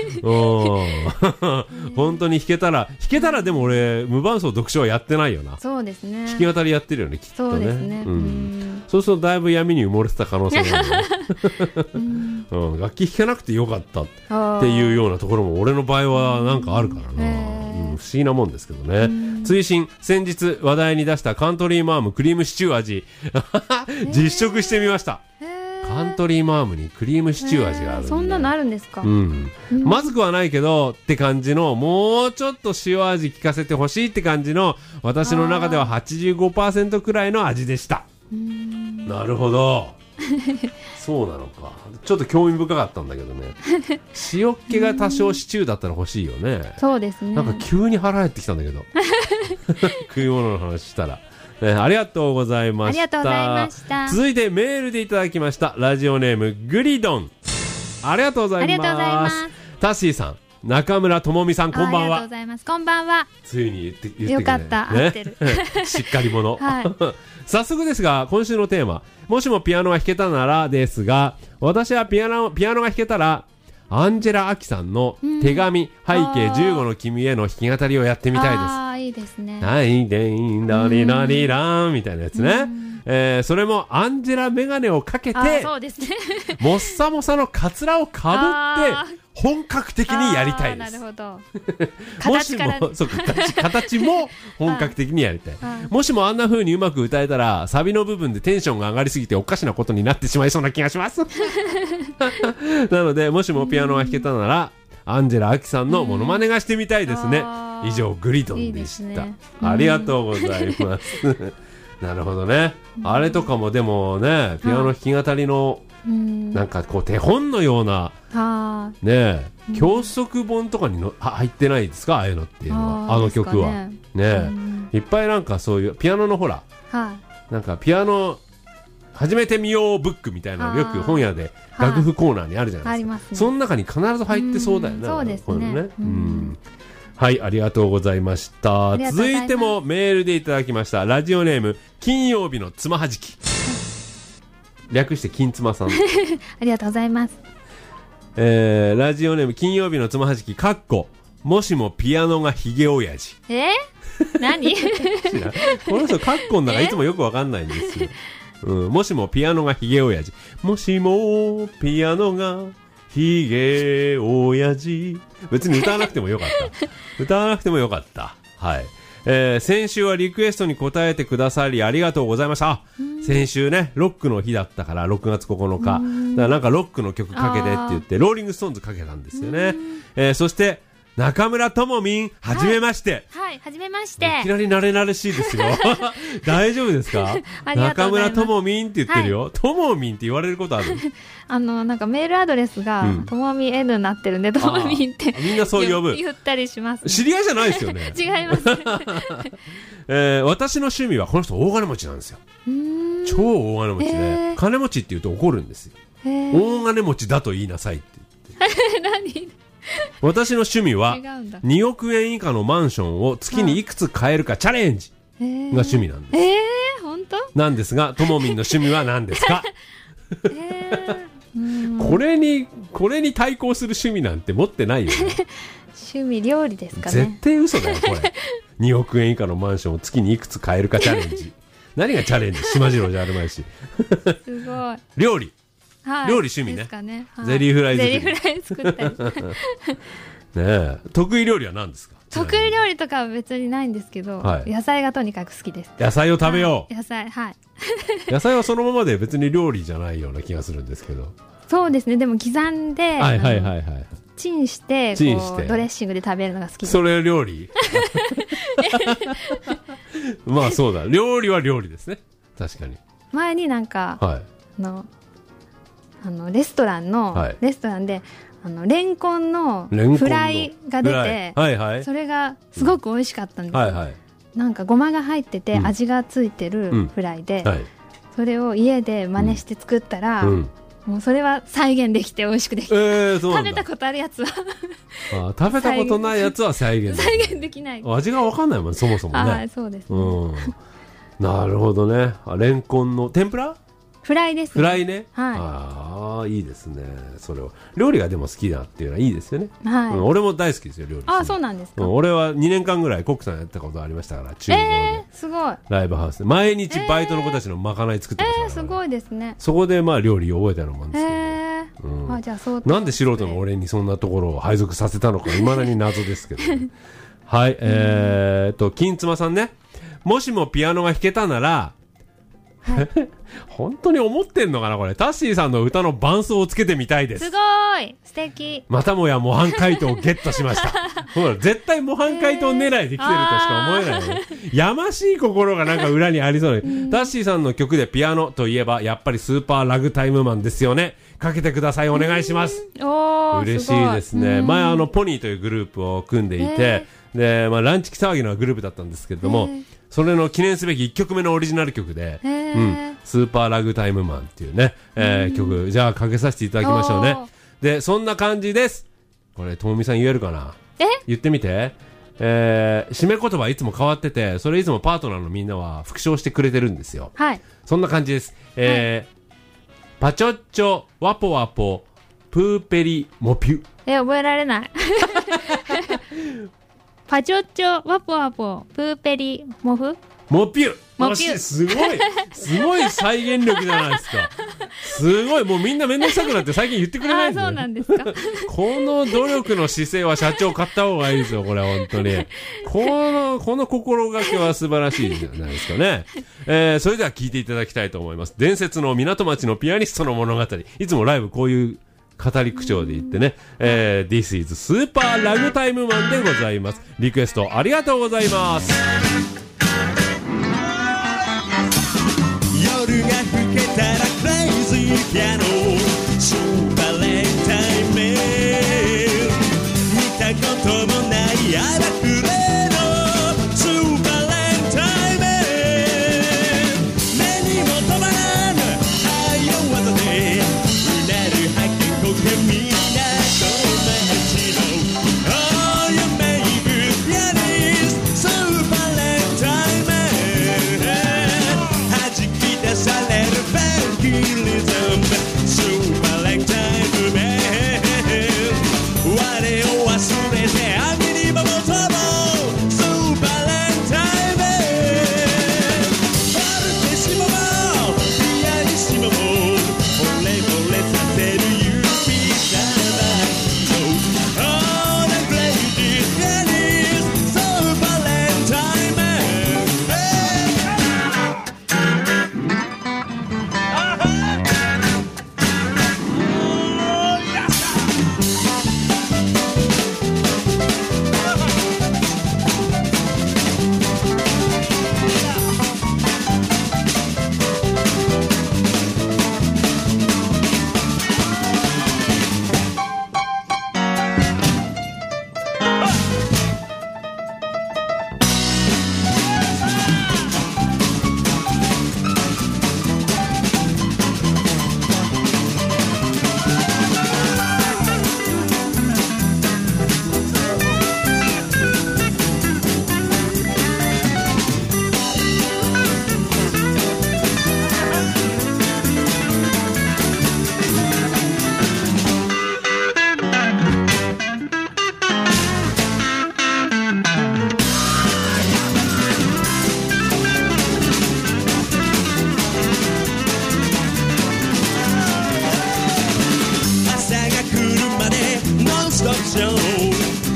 A: 本当に弾けたらでも俺無伴奏読書はやってないよな。
B: そうですね、
A: 弾き語りやってるよね、きっとね。
B: そうですね、
A: そうするとだいぶ闇に埋もれてた可能性がある楽器弾けなくてよかったっていうようなところも俺の場合はなんかあるからな、不思議なもんですけどね。追伸、先日話題に出したカントリーマームクリームシチュー味実食してみました。カントリーマームにクリームシチュー味があるんで、
B: そんなのあるんですか。
A: まずくはないけどって感じの、もうちょっと塩味効かせてほしいって感じの、私の中では 85% くらいの味でした。なるほどそうなのか。ちょっと興味深かったんだけどね塩っ気が多少シチューだったら欲しいよね。
B: そうですね。
A: なんか急に腹減ってきたんだけど食い物の話したら、ありがとうございました。
B: ありがとうございました。
A: 続いてメールでいただきました。ラジオネームグリドン、ありがとうございます。タッシーさん、中村智美さん、こんばんは。
B: ありがとうございます。こんばんは。
A: ついに言ってくれ、
B: よかった、合ってる
A: しっかり者、早速ですが今週のテーマ、もしもピアノが弾けたならですが、私はピアノが弾けたらアンジェラ・アキさんの手紙、背景15の君への弾き語りをやってみたいです。
B: ああ、いいですね。
A: はいでんだりらりらんみたいなやつね。それもアンジェラメガネをかけて、
B: そうですね
A: もっさもさのカツラをかぶって本格的にやりたいです。
B: なるほど
A: 形から、ね、そう形も本格的にやりたい。もしもあんな風にうまく歌えたら、サビの部分でテンションが上がりすぎておかしなことになってしまいそうな気がしますなので、もしもピアノが弾けたならアンジェラ・アキさんのモノマネがしてみたいですね。以上グリドンでした。いいですね、ありがとうございますなるほどね。あれとかもでもね、ピアノ弾き語りのなんかこう手本のようなね、教則本とかに入ってないですか、ああいうのっていうのは。あの曲はね、いっぱいなんかそういうピアノのほら、なんかピアノ始めてみようブックみたいなのよく本屋で楽譜コーナーにあるじゃないですか。その中に必ず入ってそうだよね。
B: そうですね。
A: はい、ありがとうございました。続いてもメールでいただきました。ラジオネーム金曜日のつまはじき、略して金妻さんあ
B: りがとうございます。
A: ラジオネーム金曜日のつまはじき、かっこもしもピアノがヒゲ親父。
B: 何
A: この人カッコんだからいつもよくわかんないんですよもしもピアノがヒゲ親父、もしもピアノがヒゲ親父。別に歌わなくてもよかった歌わなくてもよかった。はい、先週はリクエストに答えてくださりありがとうございました。先週ね、ロックの日だったから、6月9日だからなんかロックの曲かけてって言ってローリングストーンズかけたんですよね。そして中村ともみん、はじめまして。
B: はい、はじめまして。
A: いきなり慣れ慣れしいですよ大丈夫ですか中村ともみんって言ってるよ。ともみんって言われることある
B: なんかメールアドレスがともみ N になってるんで、ともみんって
A: みんなそう呼ぶ
B: 言ったりします、ね、
A: 知り合いじゃないですよね
B: 違います
A: 私の趣味はこの人大金持ちなんですよ。超大金持ちで、金持ちって言うと怒るんですよ。大金持ちだと言いなさいって言って
B: 何
A: 私の趣味は2億円以下のマンションを月にいくつ買えるかチャレンジが趣味なんです。
B: 本当
A: なんですが、ともみんの趣味は何ですかこれに対抗する趣味なんて持ってないよね
B: 趣味料理ですかね。
A: 絶対嘘だよこれ2億円以下のマンションを月にいくつ買えるかチャレンジ何がチャレンジ、島次郎じゃあるまいし
B: すごい。
A: 料理趣味ね。ゼリーフライ作り。
B: ゼリーフライ作ったり
A: え、得意料理は何ですか？
B: 得意料理とかは別にないんですけど、はい、野菜がとにかく好きです。
A: 野菜を食べよう。
B: 野菜、はい。
A: 野菜はそのままで別に料理じゃないような気がするんですけど。
B: そうですね。でも刻んで、
A: はいはいはいはい。
B: チンしてドレッシングで食べるのが好きです。
A: それ料理？まあそうだ。料理は料理ですね。確かに。
B: 前になんか、
A: はい、
B: レストランでレンコンのフライが出て、
A: はいはい、
B: それがすごく美味しかったんですよ、はいはい、なんかごまが入ってて味がついてるフライで、はい、それを家で真似して作ったら、もうそれは再現できて美味しくできて、食べたことあるやつは
A: 食べたことないやつは再現
B: できない。
A: 味が分かんないもんそもそもね。
B: そうですね、
A: なるほどね。レンコンの天ぷら？
B: フライですね。
A: フライね。
B: はい。
A: いいですね。それを料理がでも好きだっていうのはいいですよね。
B: はい。
A: 俺も大好きですよ料理。
B: そうなんですか。
A: 俺は2年間ぐらいコックさんやったことありましたから、中国で。
B: すごい。
A: ライブハウスで毎日バイトの子たちのまかない作ってましたから。
B: すごいですね。
A: そこでまあ料理を覚えたようなもんですけど。
B: じゃあそう。
A: なんで素人の俺にそんなところを配属させたのか未だに謎ですけど。はい。金妻さんね。もしもピアノが弾けたなら。はい、本当に思ってんのかなこれ。タッシーさんの歌の伴奏をつけてみたいです。
B: すごい素敵。
A: またもや模範解答をゲットしましたほら絶対模範解答狙いで来てるとしか思えないよね。やましい心がなんか裏にありそうにタッシーさんの曲でピアノといえばやっぱりスーパーラグタイムマンですよね。かけてください。お願いします。嬉しいですね。前ポニーというグループを組んでいて、で、ランチキ騒ぎのグループだったんですけれども、それの記念すべき1曲目のオリジナル曲で、スーパーラグタイムマンっていうね、曲、じゃあかけさせていただきましょうね。で、そんな感じです。これ、ともみさん言えるかな？言ってみて。締め言葉いつも変わってて、それいつもパートナーのみんなは復唱してくれてるんですよ。
B: はい。
A: そんな感じです。パチョッチョ、ワポワポ、プーペリ、モピュ。
B: 覚えられない。パチョッチョ、ワポワポ、プーペリ、モフ
A: モピュ。すごい再現力じゃないですか。すごい。もうみんなめんどくさくなって最近言ってくれないんで。
B: そうなんですか。
A: この努力の姿勢は社長買った方がいいですよ、これ本当に。この心がけは素晴らしいじゃないですかね。それでは聞いていただきたいと思います。伝説の港町のピアニストの物語。いつもライブこういう語り口調で言ってね、This is スーパーラグタイムマンでございます。リクエストありがとうございます。
C: 夜が更けたらクレイジーピアノスーパーレンタイム見たこともない荒くれのスーパーレンタイム目にも止まらぬ愛の技でうなる吐きこけみんなと街の All you makeピアニストスーパーレンタイム弾き出されるファンキーリズムスーパーレンタイム我を忘れて雨にも求もうスーパーレンタイムファルテシモもピアニッシモも惚れ惚れさせる指さばきの All the crazy pianist スーパーレンタイム朝が来るまでノンストップショー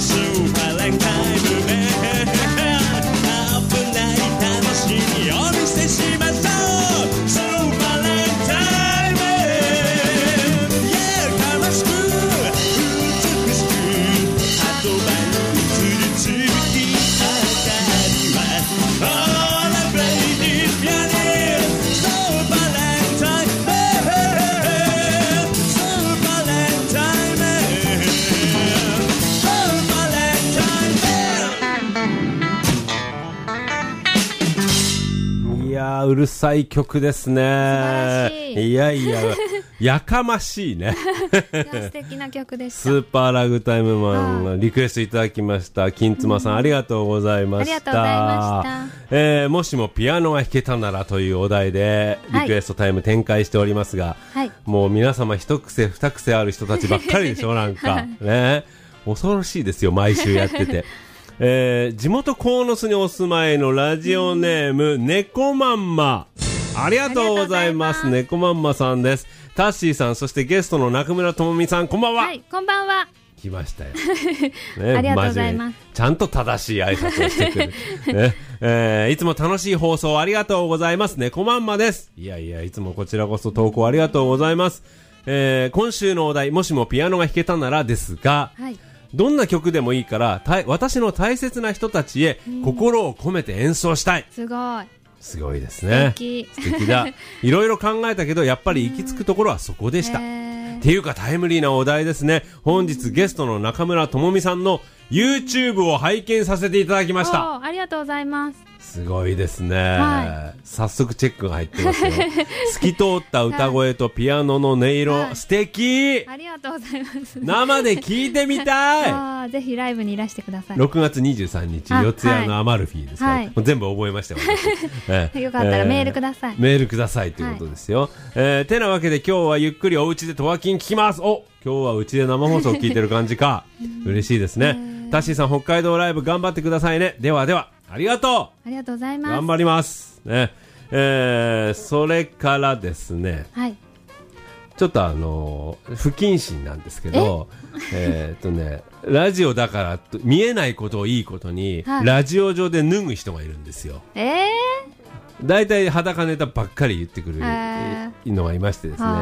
A: うるさい曲ですね。
B: 素晴らしい。
A: いやいや、やかましいね。
B: いや素敵な曲でした。
A: スーパーラグタイムマンのリクエストいただきました。金妻さん、ありがとうございました。
B: ありがとうございました。
A: もしもピアノが弾けたならというお題でリクエストタイム展開しておりますが、
B: はい、
A: もう皆様一癖二癖ある人たちばっかりでしょなんかね、恐ろしいですよ毎週やってて。地元鴻巣にお住まいのラジオネーム猫まんま、ありがとうございます。猫まんまさんです。タッシーさん、そしてゲストの中村智美さん、こんばんは。
B: はい、こんばんは。
A: 来ましたよ、
B: ね、ありがとうございます。
A: ちゃんと正しい挨拶をしてくる、ねいつも楽しい放送ありがとうございます。猫まんまです。いやいや、いつもこちらこそ投稿ありがとうございます。今週のお題、もしもピアノが弾けたならですが、はい、どんな曲でもいいから私の大切な人たちへ心を込めて演奏したい。
B: すごい。
A: すごいですね。素敵だ。いろいろ考えたけどやっぱり行き着くところはそこでした。っていうかタイムリーなお題ですね。本日ゲストの中村智美さんの YouTube を拝見させていただきました。
B: ありがとうございます。
A: すごいですね、
B: はい、
A: 早速チェックが入ってますよ。透き通った歌声とピアノの音色、はい、素敵。
B: ありがとうございます。
A: 生で聞いてみたい。
B: ぜひライブにいらしてください。
A: 6月23日四谷のアマルフィですから、はい、もう全部覚えましたよ。
B: よかったらメールください。
A: メールくださいということですよ。てなわけで今日はゆっくりお家でトワキン聞きます。今日はうちで生放送聞いてる感じか。嬉しいですね。タッシーさん、北海道ライブ頑張ってくださいね。ではでは、ありがとう。
B: ありがとうございます。
A: 頑張りますね。それからですね、
B: はい、
A: ちょっと不謹慎なんですけど、ラジオだからと見えないことをいいことに、はい、ラジオ上で脱ぐ人がいるんですよ。だいたい裸ネタばっかり言ってくるのがいましてですね、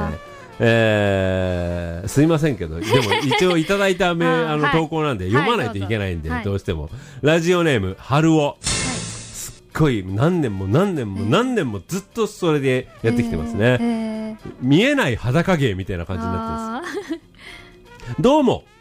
A: すいませんけど、でも一応いただいた投稿なんで読まないといけないんで、はい、どうしても。ラジオネーム春尾、すっごい何年もずっとそれでやってきてますね。見えない裸芸みたいな感じになってます。どうも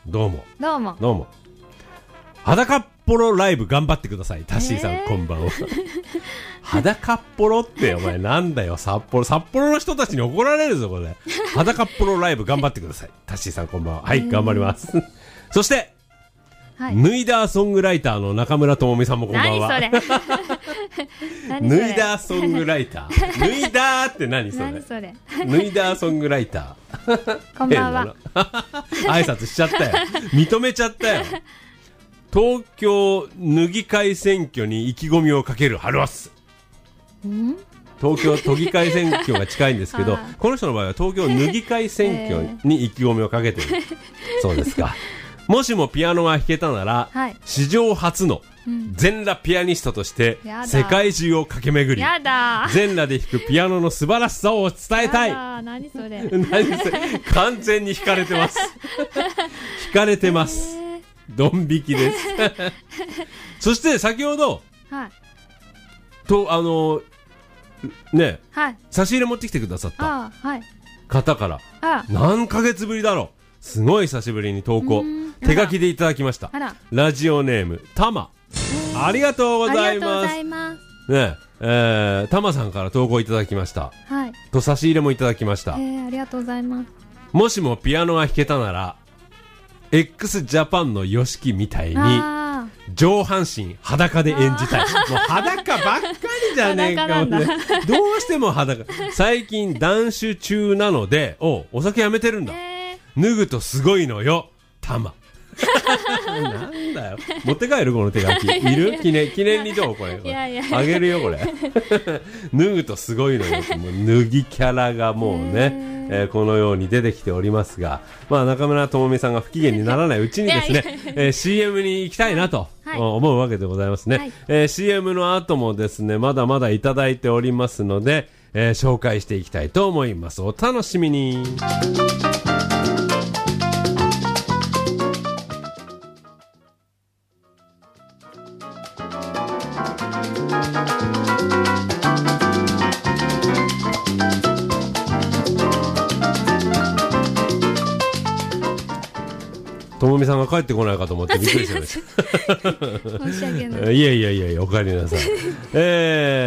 A: 裸っぽろライブ頑張ってください。タッシーさん、こんばんは。裸っぽろってお前なんだよ。札幌の人たちに怒られるぞこれ。裸っぽろライブ頑張ってください。タッシーさん、こんばんは。はい、頑張ります。そして、はい、脱いだソングライターの中村智美さんもこんばんは。
B: 何それ。
A: 脱いだソングライター。脱いだって何それ。
B: 何それ。
A: 脱いだソングライター。
B: こんばんは。
A: 挨拶しちゃったよ。認めちゃったよ。東京脱ぎ替え選挙に意気込みをかける春ワス。東京都議会選挙が近いんですけど、この人の場合は東京脱ぎ替え選挙に意気込みをかけてる、そうですか。もしもピアノが弾けたなら、はい、史上初の全裸ピアニストとして世界中を駆け巡り、全裸で弾くピアノの素晴らしさを伝えたい。
B: 何それ。
A: 完全に惹かれてます。惹かれてます。ドン引きです。そして先ほど、はい、とね、はい、差し入れ持ってきてくださった方から、何ヶ月ぶりだろう、すごい久しぶりに投稿手書きでいただきました。ラジオネームたま、ありがとうございますね。たまさんから投稿いただきました、はい、と差し入れもいただきました。
B: ありがとうございます。
A: もしもピアノが弾けたなら x ジャパンの YOSHIKI みたいに上半身裸で演じたい。もう裸ばっかりじゃねえか、ね、どうしても裸。最近断酒中なので、お酒やめてるんだ、脱ぐとすごいのよたま。なんだよ、持って帰るこの手書きいる。記念にどうこれ。あげるよこれ。脱ぐとすごいのよ。もう脱ぎキャラがもうね、このように出てきておりますが、まあ、中村智美さんが不機嫌にならないうちにですね、CM に行きたいなと思うわけでございますね。CM の後もですね、まだまだいただいておりますので、紹介していきたいと思います。お楽しみに。ともみさんが帰ってこないかと思ってびっくりしました。申し訳ない。いやお帰りなさい。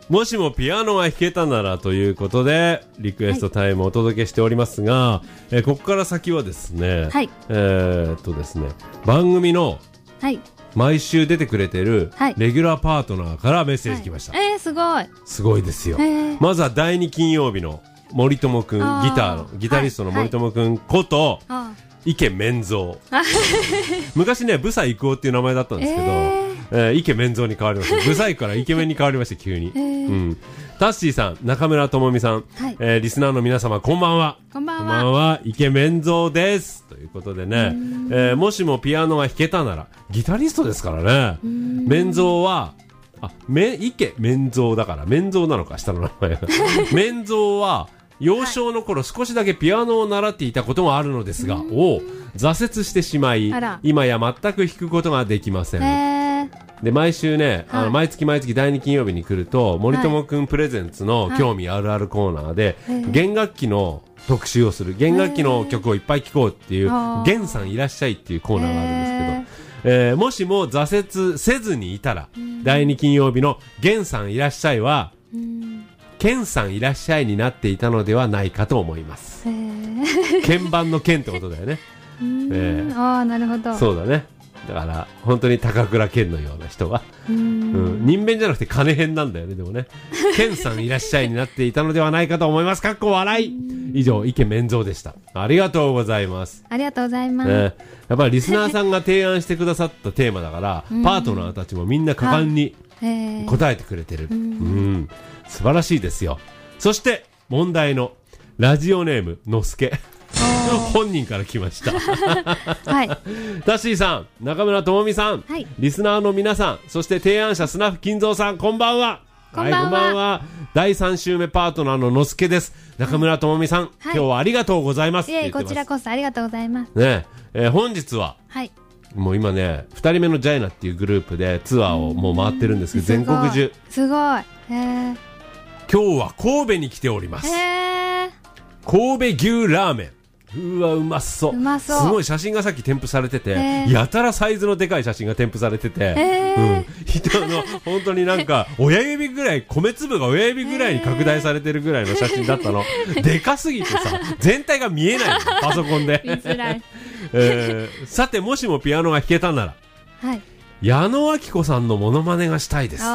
A: もしもピアノが弾けたならということでリクエストタイムをお届けしておりますが、ここから先はですね、
B: はい、
A: ですね、番組の毎週出てくれてるレギュラーパートナーからメッセージ来ました、
B: すごい
A: すごいですよ、まずは第2金曜日の森友くん、ギタリストの森友くんこと、池面蔵昔ねブサイクオっていう名前だったんですけど、池面蔵に変わりました。ブサイクからイケメンに変わりまして急に、タッシーさん、中村智美さん、リスナーの皆様こんばんは。
B: こんばんは。
A: 池面蔵ですということでね、もしもピアノが弾けたなら、ギタリストですからね。面蔵は池面蔵だから面蔵なのか下の名前が面蔵は幼少の頃少しだけピアノを習っていたことがあるのですが、挫折してしまい今や全く弾くことができません。で毎週ね、毎月第2金曜日に来ると森友くんプレゼンツの興味あるあるコーナーで、弦楽器の特集をする、弦楽器の曲をいっぱい聴こうっていう弦さんいらっしゃいっていうコーナーがあるんですけど、もしも挫折せずにいたら、第2金曜日の弦さんいらっしゃいは剣さんいらっしゃいになっていたのではないかと思います。鍵盤の剣ってことだよね。
B: なるほど。
A: そうだね。だから本当に高倉健のような人が、人弁じゃなくて金編なんだよね。でもね、健さんいらっしゃいになっていたのではないかと思います。かっこ笑い。以上、池面蔵でした。ありがとうございます。
B: ありがとうございます。
A: やっぱりリスナーさんが提案してくださったテーマだからパートナーたちもみんな果敢に答えてくれてる、素晴らしいですよ。そして問題のラジオネームのすけ本人から来ました
B: はい、
A: タッシーさん、中村智美さん、リスナーの皆さん、そして提案者スナフ金蔵さん、こんばんは。こんばんは。第3週目パートナーののすけです。中村智美さん、今日はありがとうございます。
B: こちらこそありがとうございます
A: ね。本日は、もう今ね2人目のジャイナっていうグループでツアーをもう回ってるんですけど、全国中
B: すごい。
A: 今日は神戸に来ております。神戸牛ラーメン、うわうまそう。すごい写真がさっき添付されてて、やたらサイズのでかい写真が添付されてて、人の本当になんか親指ぐらい、米粒が親指ぐらいに拡大されてるぐらいの写真だったの。でかすぎてさ全体が見えないのパソコンで。見づらい。さて、もしもピアノが弾けたなら、矢野顕子さんのモノマネがしたいです。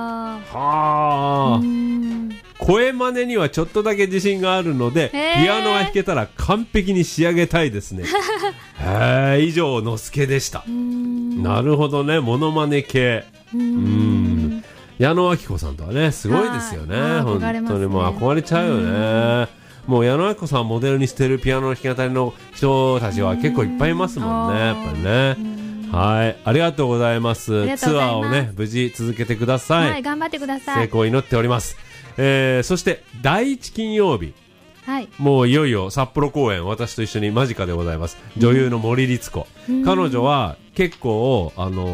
A: 声真似にはちょっとだけ自信があるので、ピアノが弾けたら完璧に仕上げたいですね。以上、のすけでした。なるほどね、モノマネ系。矢野顕子さんとはね、すごいですよね。本当にもう憧れちゃうよね。もう矢野顕子さんをモデルにしてるピアノの弾き語りの人たちは結構いっぱいいますもんね、やっぱりね。ありがとうございます。ツアーをね、無事続けてください。
B: 頑張ってください。
A: 成功を祈っております。そして第1金曜日、もういよいよ札幌公演、私と一緒に間近でございます。女優の森律子、彼女は結構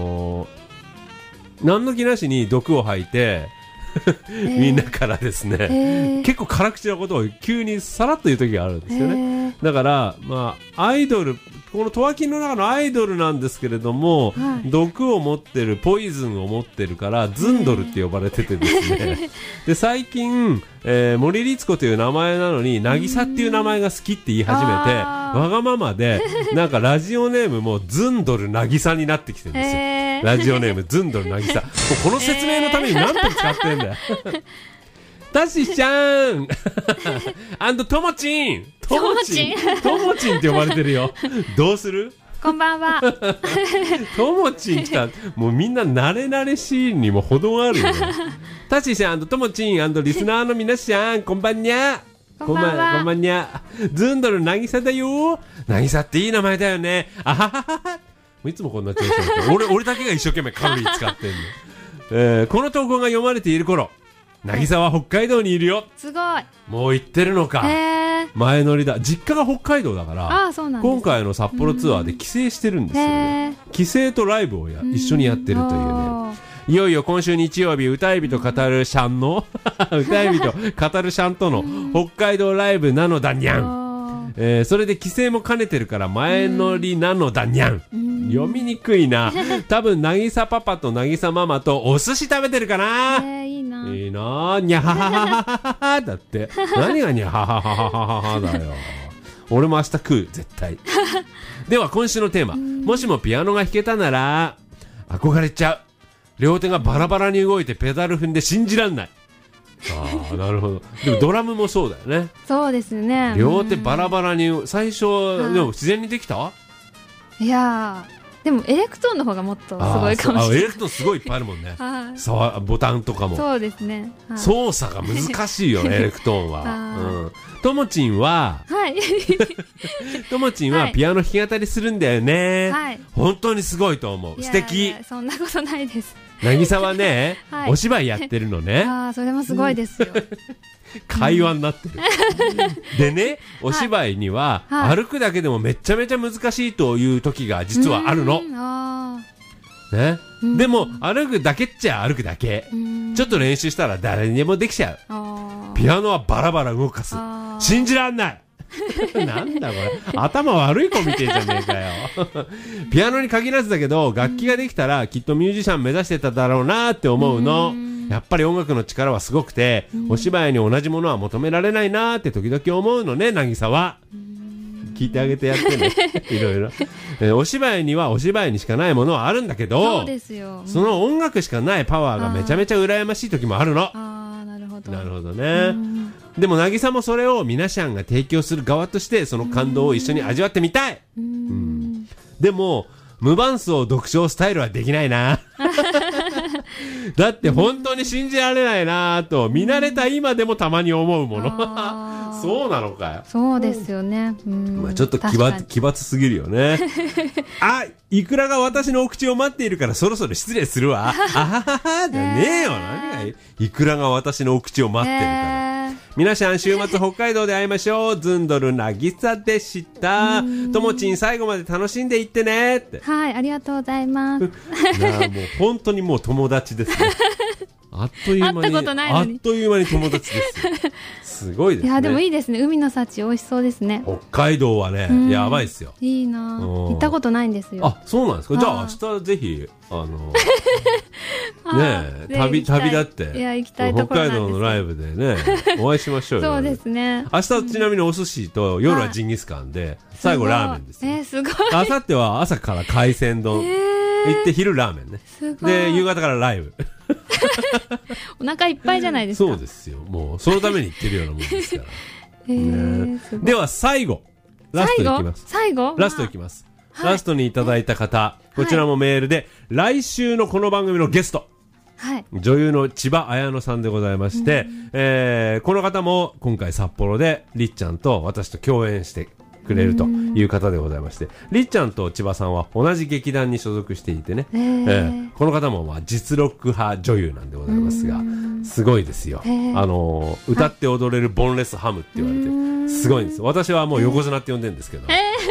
A: 何の気なしに毒を吐いてみんなからですね、結構辛口なことを急にさらっと言う時があるんですよね。だからアイドル、このトワキンの中のアイドルなんですけれども、毒を持ってる、ポイズンを持ってるからズンドルって呼ばれててですねで最近、森律子という名前なのに渚っていう名前が好きって言い始めて、わがままでなんかラジオネームもズンドル渚になってきてるんですよ。ラジオネームズンドル渚、もうこの説明のために何分使ってんだよタシちゃんともちんともちんって呼ばれてるよ。どうする？
B: こんばんは。
A: ともちん来た。もうみんな慣れ慣れしいにも程があるよね。タシちゃんともちんリスナーの皆さん、こんばんにゃ。こんばんにゃ。ズンドル渚だよ。渚っていい名前だよね。あははは。いつもこんな調子で俺だけが一生懸命カロリー使ってんの。この投稿が読まれている頃、渚は北海道にいるよ。
B: すごい。
A: もう行ってるのか。前乗りだ。実家が北海道だから、今回の札幌ツアーで帰省してるんですよね。帰省とライブを一緒にやってるというね。いよいよ今週日曜日、歌い人語るシャンの歌い人語るシャンとの北海道ライブなのだにゃん。それで帰省も兼ねてるから前乗りなのだにゃん。 読みにくいな。多分渚パパと渚ママとお寿司食べてるかな。
B: いいな。
A: いいな。にゃはははははだって。何がにゃはははははだよ。俺も明日食う絶対。では今週のテーマ、もしもピアノが弾けたなら、憧れちゃう。両手がバラバラに動いてペダル踏んで信じらんない。ああ、なるほど。でもドラムもそうだよね。
B: そうですね。
A: 両手バラバラに、最初、でも自然にできた？
B: いやー、でもエレクトーンの方がもっとすごいかもしれない。
A: エレクトーンすごいいっぱいあるもんね。ボタンとかも。
B: そうですね。
A: 操作が難しいよ、エレクトーンは。ともちんは、ともちんはピアノ弾き語りするんだよね。本当にすごいと思う。素敵。
B: そんなことないです。
A: 渚はね、お芝居やってるのね。
B: それもすごいですよ。
A: 会話になってる。でね、お芝居には、歩くだけでもめちゃめちゃ難しいという時が実はあるの。ね。でも、歩くだけっちゃ歩くだけ。ちょっと練習したら誰にでもできちゃう。ピアノはバラバラ動かす。信じらんない。なんだこれ、頭悪い子みてえじゃねえかよ。ピアノに限らずだけど、楽器ができたらきっとミュージシャン目指してただろうなって思うの。やっぱり音楽の力はすごくて、お芝居に同じものは求められないなって時々思うのね、渚は。聞いてあげてやってね。いろいろ。お芝居にはお芝居にしかないものはあるんだけど、
B: そうですよ。
A: その音楽しかないパワーがめちゃめちゃ羨ましい時もあるの。
B: なるほど。
A: なるほどね。でも渚もそれを皆さんが提供する側としてその感動を一緒に味わってみたい。でも無伴奏独唱スタイルはできないな。だって本当に信じられないなと見慣れた今でもたまに思うもの。そうなのかよ。
B: そうですよね。
A: まあちょっと奇抜すぎるよね。イクラが私のお口を待っているからそろそろ失礼するわ。あはははじゃねえよ。何がイクラが私のお口を待ってるから。皆さん週末北海道で会いましょう。ズンドル渚でした。ともちん最後まで楽しんでいってねって。
B: はい、ありがとうございます。
A: もう本当にもう友達ですね。あっという間に、
B: 会ったことないのに。
A: あっという間に友達ですよ。すごいですね。
B: いやでもいいですね。海の幸美味しそうですね。
A: 北海道はね、やばいですよ。
B: いいな。行ったことないんですよ。
A: そうなんですか。じゃあ明日ぜひ旅立って、
B: 行きたいところなんです。
A: 北海道のライブでね、お会いしましょうよ。
B: そうですね。
A: 明日ちなみにお寿司と夜はジンギスカンで、最後ラーメンですよ。
B: すごい。
A: 明後日は朝から海鮮丼。行って昼ラーメンね。で、夕方からライブ。
B: お腹いっぱいじゃないですか。
A: そうですよ。もう、そのために行ってるようなもんですから。では最後。ラストいきます。ラストいきます。ラストにいただいた方、こちらもメールで、来週のこの番組のゲスト。女優の千葉綾乃さんでございまして、この方も今回札幌でりっちゃんと私と共演してくれるという方でございまして、りっちゃんと千葉さんは同じ劇団に所属していてね、この方もまあ実力派女優なんでございますが、すごいですよ。歌って踊れるボンレスハムって言われてすごいんです。私はもう横綱って呼んでるんですけど、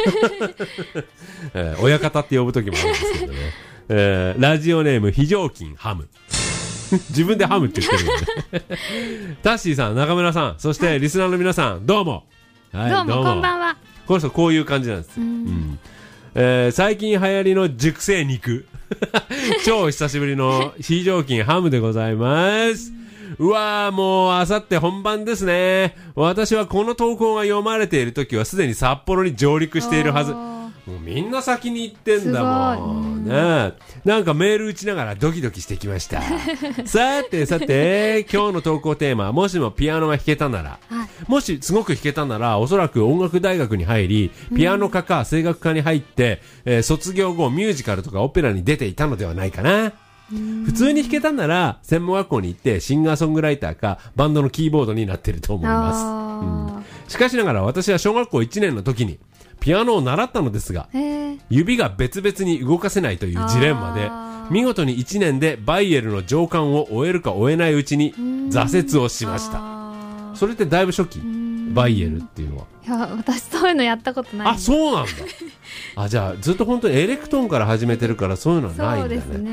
A: 親方って呼ぶ時もあるんですけどね、ラジオネーム非常勤ハム。自分でハムって言ってるんでタッシーさん、中村さん、そしてリスナーの皆さん、どうも。
B: どうもこんばんは。
A: この人こういう感じなんですよ。最近流行りの熟成肉超久しぶりの非常勤ハムでございます。うわー、もうあさって本番ですね。私はこの投稿が読まれている時はすでに札幌に上陸しているはず。もうみんな先に行ってんだもんね。なんかメール打ちながらドキドキしてきましたさて今日の投稿テーマ、もしもピアノが弾けたなら、もしすごく弾けたならおそらく音楽大学に入りピアノ科か声楽科に入って、卒業後ミュージカルとかオペラに出ていたのではないかな。普通に弾けたなら専門学校に行ってシンガーソングライターかバンドのキーボードになっていると思います、しかしながら私は小学校1年の時にピアノを習ったのですが、指が別々に動かせないというジレンマで見事に1年でバイエルの上巻を終えるか終えないうちに挫折をしました。それってだいぶ初期、バイエルっていうのは。
B: いや、私そういうのやったことない。
A: そうなんだ。じゃあずっと本当にエレクトーンから始めてるからそういうのはないんだね。そうですね。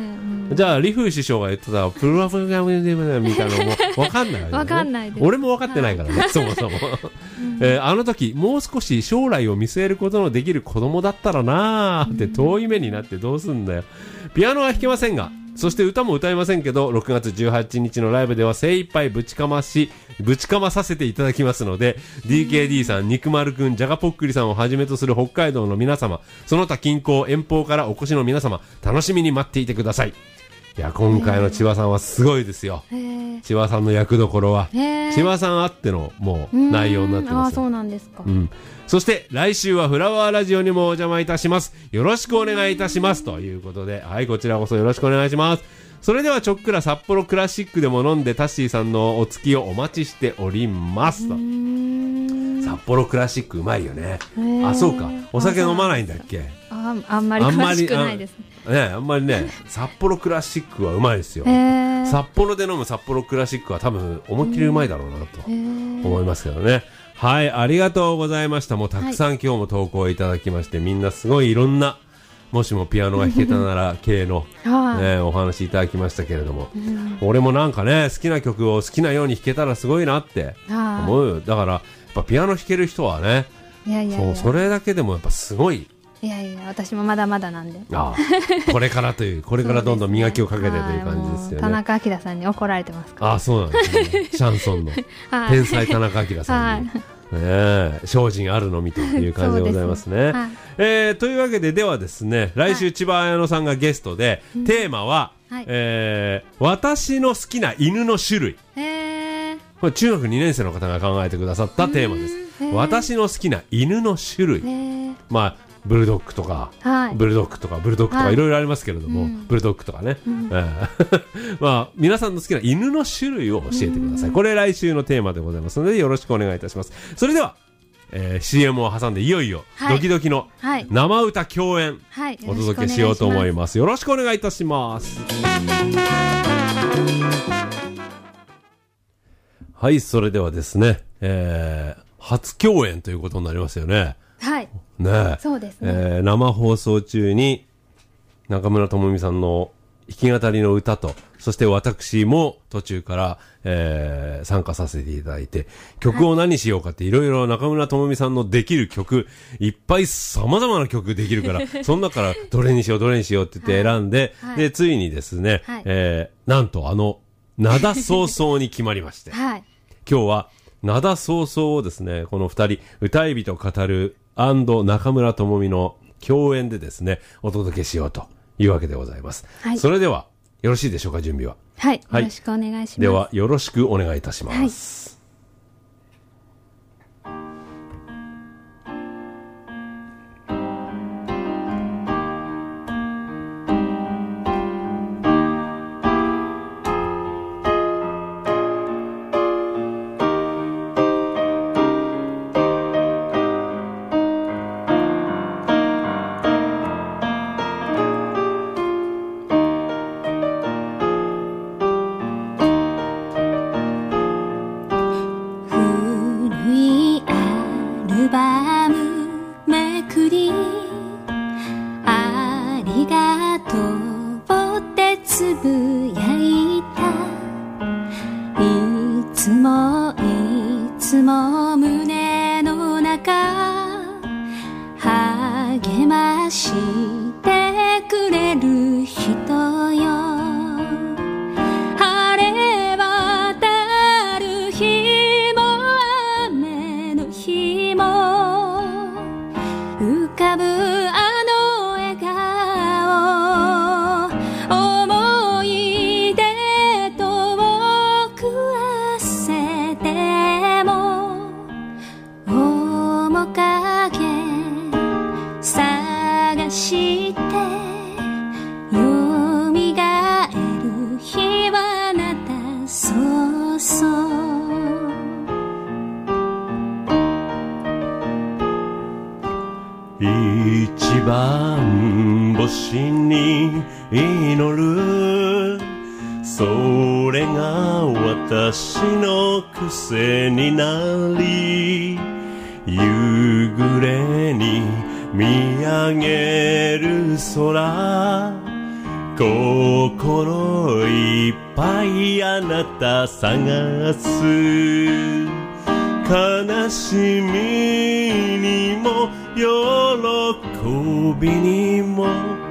A: じゃあリフ師匠が言ってたプログラムみたいなのも分かんないよね。
B: 分かんないです。
A: 俺も分かってないからね、そもそも、あの時もう少し将来を見据えることのできる子供だったらなーって遠い目になってどうすんだよ。ピアノは弾けませんが、そして歌も歌えませんけど、6月18日のライブでは精一杯ぶちかまさせていただきますので、DKD さん、肉丸くん、じゃがぽっくりさんをはじめとする北海道の皆様、その他近郊遠方からお越しの皆様、楽しみに待っていてください。いや、今回の千葉さんはすごいですよ。千葉さんの役どころは千葉さんあってのもう内容になってます。
B: あ、そうなんですか。
A: そして来週はフラワーラジオにもお邪魔いたします。よろしくお願いいたしますということで、はい、こちらこそよろしくお願いします。それではちょっくら札幌クラシックでも飲んでタッシーさんのお付きをお待ちしておりますと。札幌クラシックうまいよね。あ、そうか、お酒飲まないんだっけ。
B: あんまり詳しくないですね。
A: あんまりね、札幌クラシックはうまいですよ。札幌で飲む札幌クラシックは多分思いっきりうまいだろうなと思いますけどね。はい、ありがとうございました。もうたくさん今日も投稿いただきまして、みんなすごいいろんな、もしもピアノが弾けたなら系の、お話いただきましたけれども、俺もなんかね、好きな曲を好きなように弾けたらすごいなって思うよ。だからやっぱピアノ弾ける人はね、それだけでもやっぱすごい。
B: いやいや、私もまだまだなんで。
A: これからという、これからどんどん磨きをかけてという感じですよね。
B: 田中彰さんに怒られてますから。
A: そうなんですね。シャンソンの天才田中彰さんに、精進あるのみという感じでございますね。というわけで、ではですね、来週千葉彩乃さんがゲストで、テーマは、私の好きな犬の種類。これ中学2年生の方が考えてくださったテーマです。私の好きな犬の種類。まあブルドッグとか、ブルドッグとかいろいろありますけれども、ブルドッグとかね、まあ皆さんの好きな犬の種類を教えてください。これ来週のテーマでございますのでよろしくお願いいたします。それでは、CM を挟んでいよいよドキドキの生歌共演お届けしようと思います。よろしくお願いいたします。はい、それではですね、初共演ということになりますよね。
B: はい。
A: ね、
B: そうですね。
A: 生放送中に中村智美さんの弾き語りの歌と、そして私も途中から、参加させていただいて、曲を何しようかっていろいろ中村智美さんのできる曲いっぱい様々な曲できるからその中からどれにしようって言って選んで、でついにですね、なんと灘早々に決まりまして、今日は灘早々をですね、この二人歌い人語る中村智美の共演でですねお届けしようというわけでございます。それではよろしいでしょうか、準備は。
B: はい、よろしくお願いします。
A: ではよろしくお願いいたします。一番星に祈る、それが私の癖になり、夕暮れに見上げる空、心心いっぱいあなた探す悲しみにも喜びにも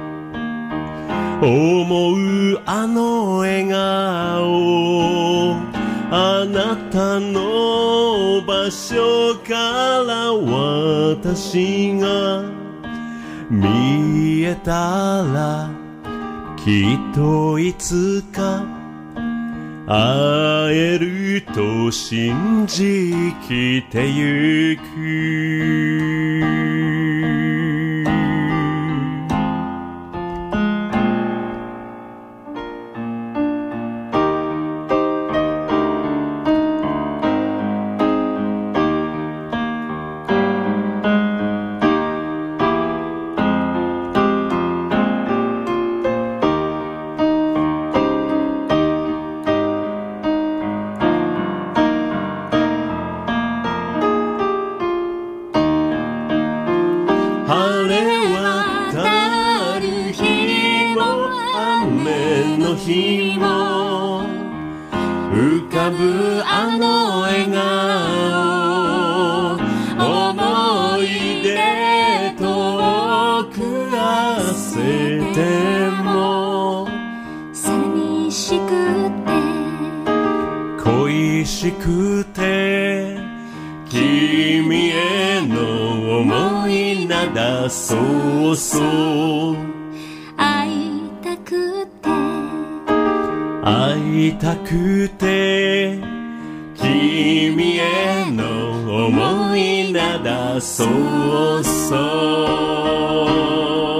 A: 思うあの笑顔あなたの場所から私が見えたらきっといつか会えると信じきてゆく日も浮かぶあの笑顔思い出と暮らせても
B: 寂しくて
A: 恋しくて君への思いなだそうそう会いたくて君への思いなだそうそう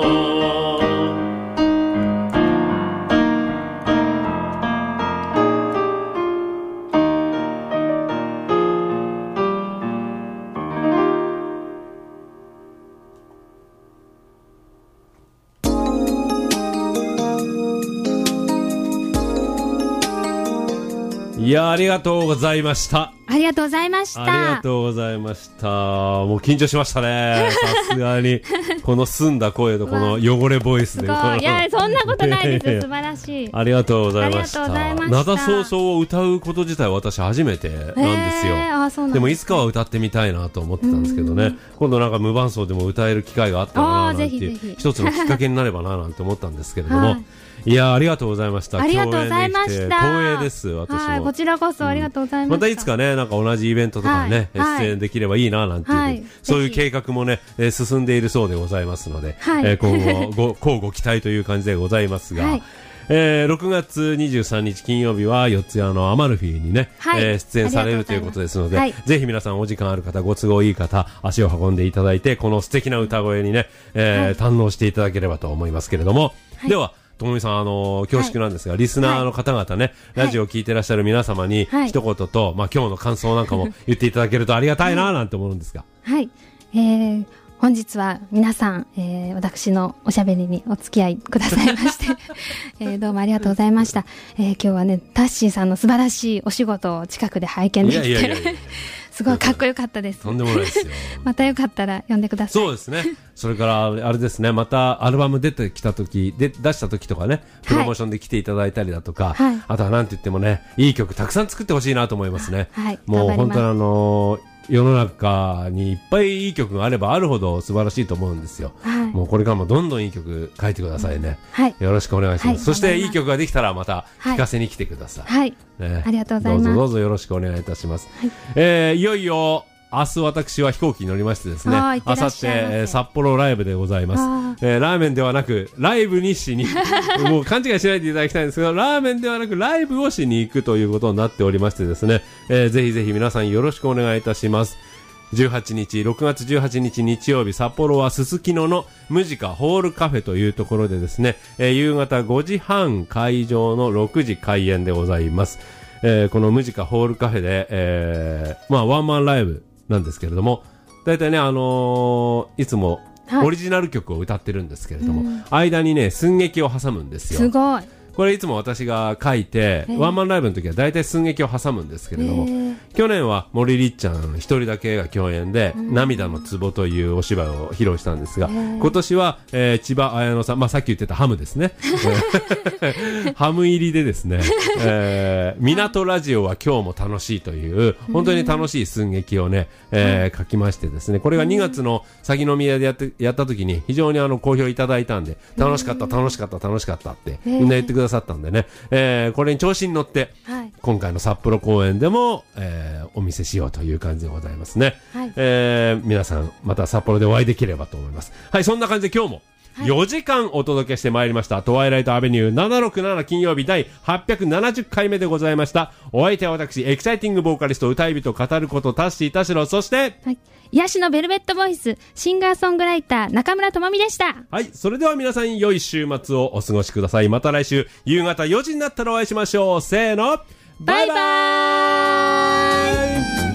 A: いやありがとうございました。
B: ありがとうございました。
A: ありがとうございました。もう緊張しましたね。さすがにこの澄んだ声とこの汚れボイスで。
B: いやそんなことないです。素晴らしい。
A: ありがとうございました。灘そうそうを歌うこと自体は私初めてなんですよ。でもいつかは歌ってみたいなと思ってたんですけどね。今度なんか無伴奏でも歌える機会があったらななんていう一つのきっかけになればななんて思ったんですけれども。いやありがとうございました。
B: ありがとうございました。
A: 光栄です。私も。
B: はい、こちらこそありがとうございました。
A: またいつかねなんか同じイベントとかね、出演できればいいななんていう、そういう計画もね進んでいるそうでございますので、今後交互期待という感じでございますが。6月23日金曜日は四谷のアマルフィにね、出演されるということですので、ぜひ皆さんお時間ある方ご都合いい方足を運んでいただいてこの素敵な歌声にね、堪能していただければと思いますけれども、ではともみさん恐縮なんですが、リスナーの方々ね、ラジオを聞いてらっしゃる皆様に一言と、今日の感想なんかも言っていただけるとありがたいななんて思うんですが。
B: はい、本日は皆さん、私のおしゃべりにお付き合いくださいまして、どうもありがとうございました。今日はねタッシーさんの素晴らしいお仕事を近くで拝見できてすごいかっこよかったです。
A: とんでもないですよ。
B: またよかったら呼んでください。
A: そうですね。それからあれですね、またアルバム出した時とかね、プロモーションで来ていただいたりだとか、あとはなんて言ってもね、いい曲たくさん作ってほしいなと思いますね。もう本当に世の中にいっぱいいい曲があればあるほど素晴らしいと思うんですよ。もうこれからもどんどんいい曲書いてくださいね。よろしくお願いします。そしていい曲ができたらまた聴かせに来てください。
B: ありがとうございます。
A: どうぞよろしくお願いいたします。いよいよ明日私は飛行機に乗りましてですね、明後日札幌ライブでございます。ラーメンではなくライブにしにもう勘違いしないでいただきたいんですけど、ラーメンではなくライブをしに行くということになっておりましてですね、ぜひぜひ皆さんよろしくお願いいたします。6月18日日曜日、札幌はすすきののムジカホールカフェというところでですね、夕方5時半会場の6時開演でございます。このムジカホールカフェで、ワンマンライブなんですけれども、だいたいね、いつもオリジナル曲を歌ってるんですけれども、間にね、寸劇を挟むんですよ。
B: すごい。
A: これいつも私が書いて、ワンマンライブの時はだいたい寸劇を挟むんですけれども、 去年は森りっちゃん一人だけが共演で、涙の壺というお芝居を披露したんですが、今年は、千葉綾乃さん、さっき言ってたハムですね。ハム入りでですね、港ラジオは今日も楽しいという、本当に楽しい寸劇をね、書きましてですね、これが2月の鷺宮でやった時に非常に好評いただいたんで、楽しかったってみんな言ってくださったんでね、これに調子に乗って、今回の札幌公演でも、お見せしようという感じでございますね。皆さんまた札幌でお会いできればと思います。はい、そんな感じで今日も4時間お届けしてまいりました、トワイライトアベニュー767金曜日第870回目でございました。お相手は私、エキサイティングボーカリスト、歌い人語ることタッシー田代、そして、
B: 癒しのベルベットボイスシンガーソングライター中村智美でした。
A: はい、それでは皆さん良い週末をお過ごしください。また来週夕方4時になったらお会いしましょう。せーの、バイバーイ。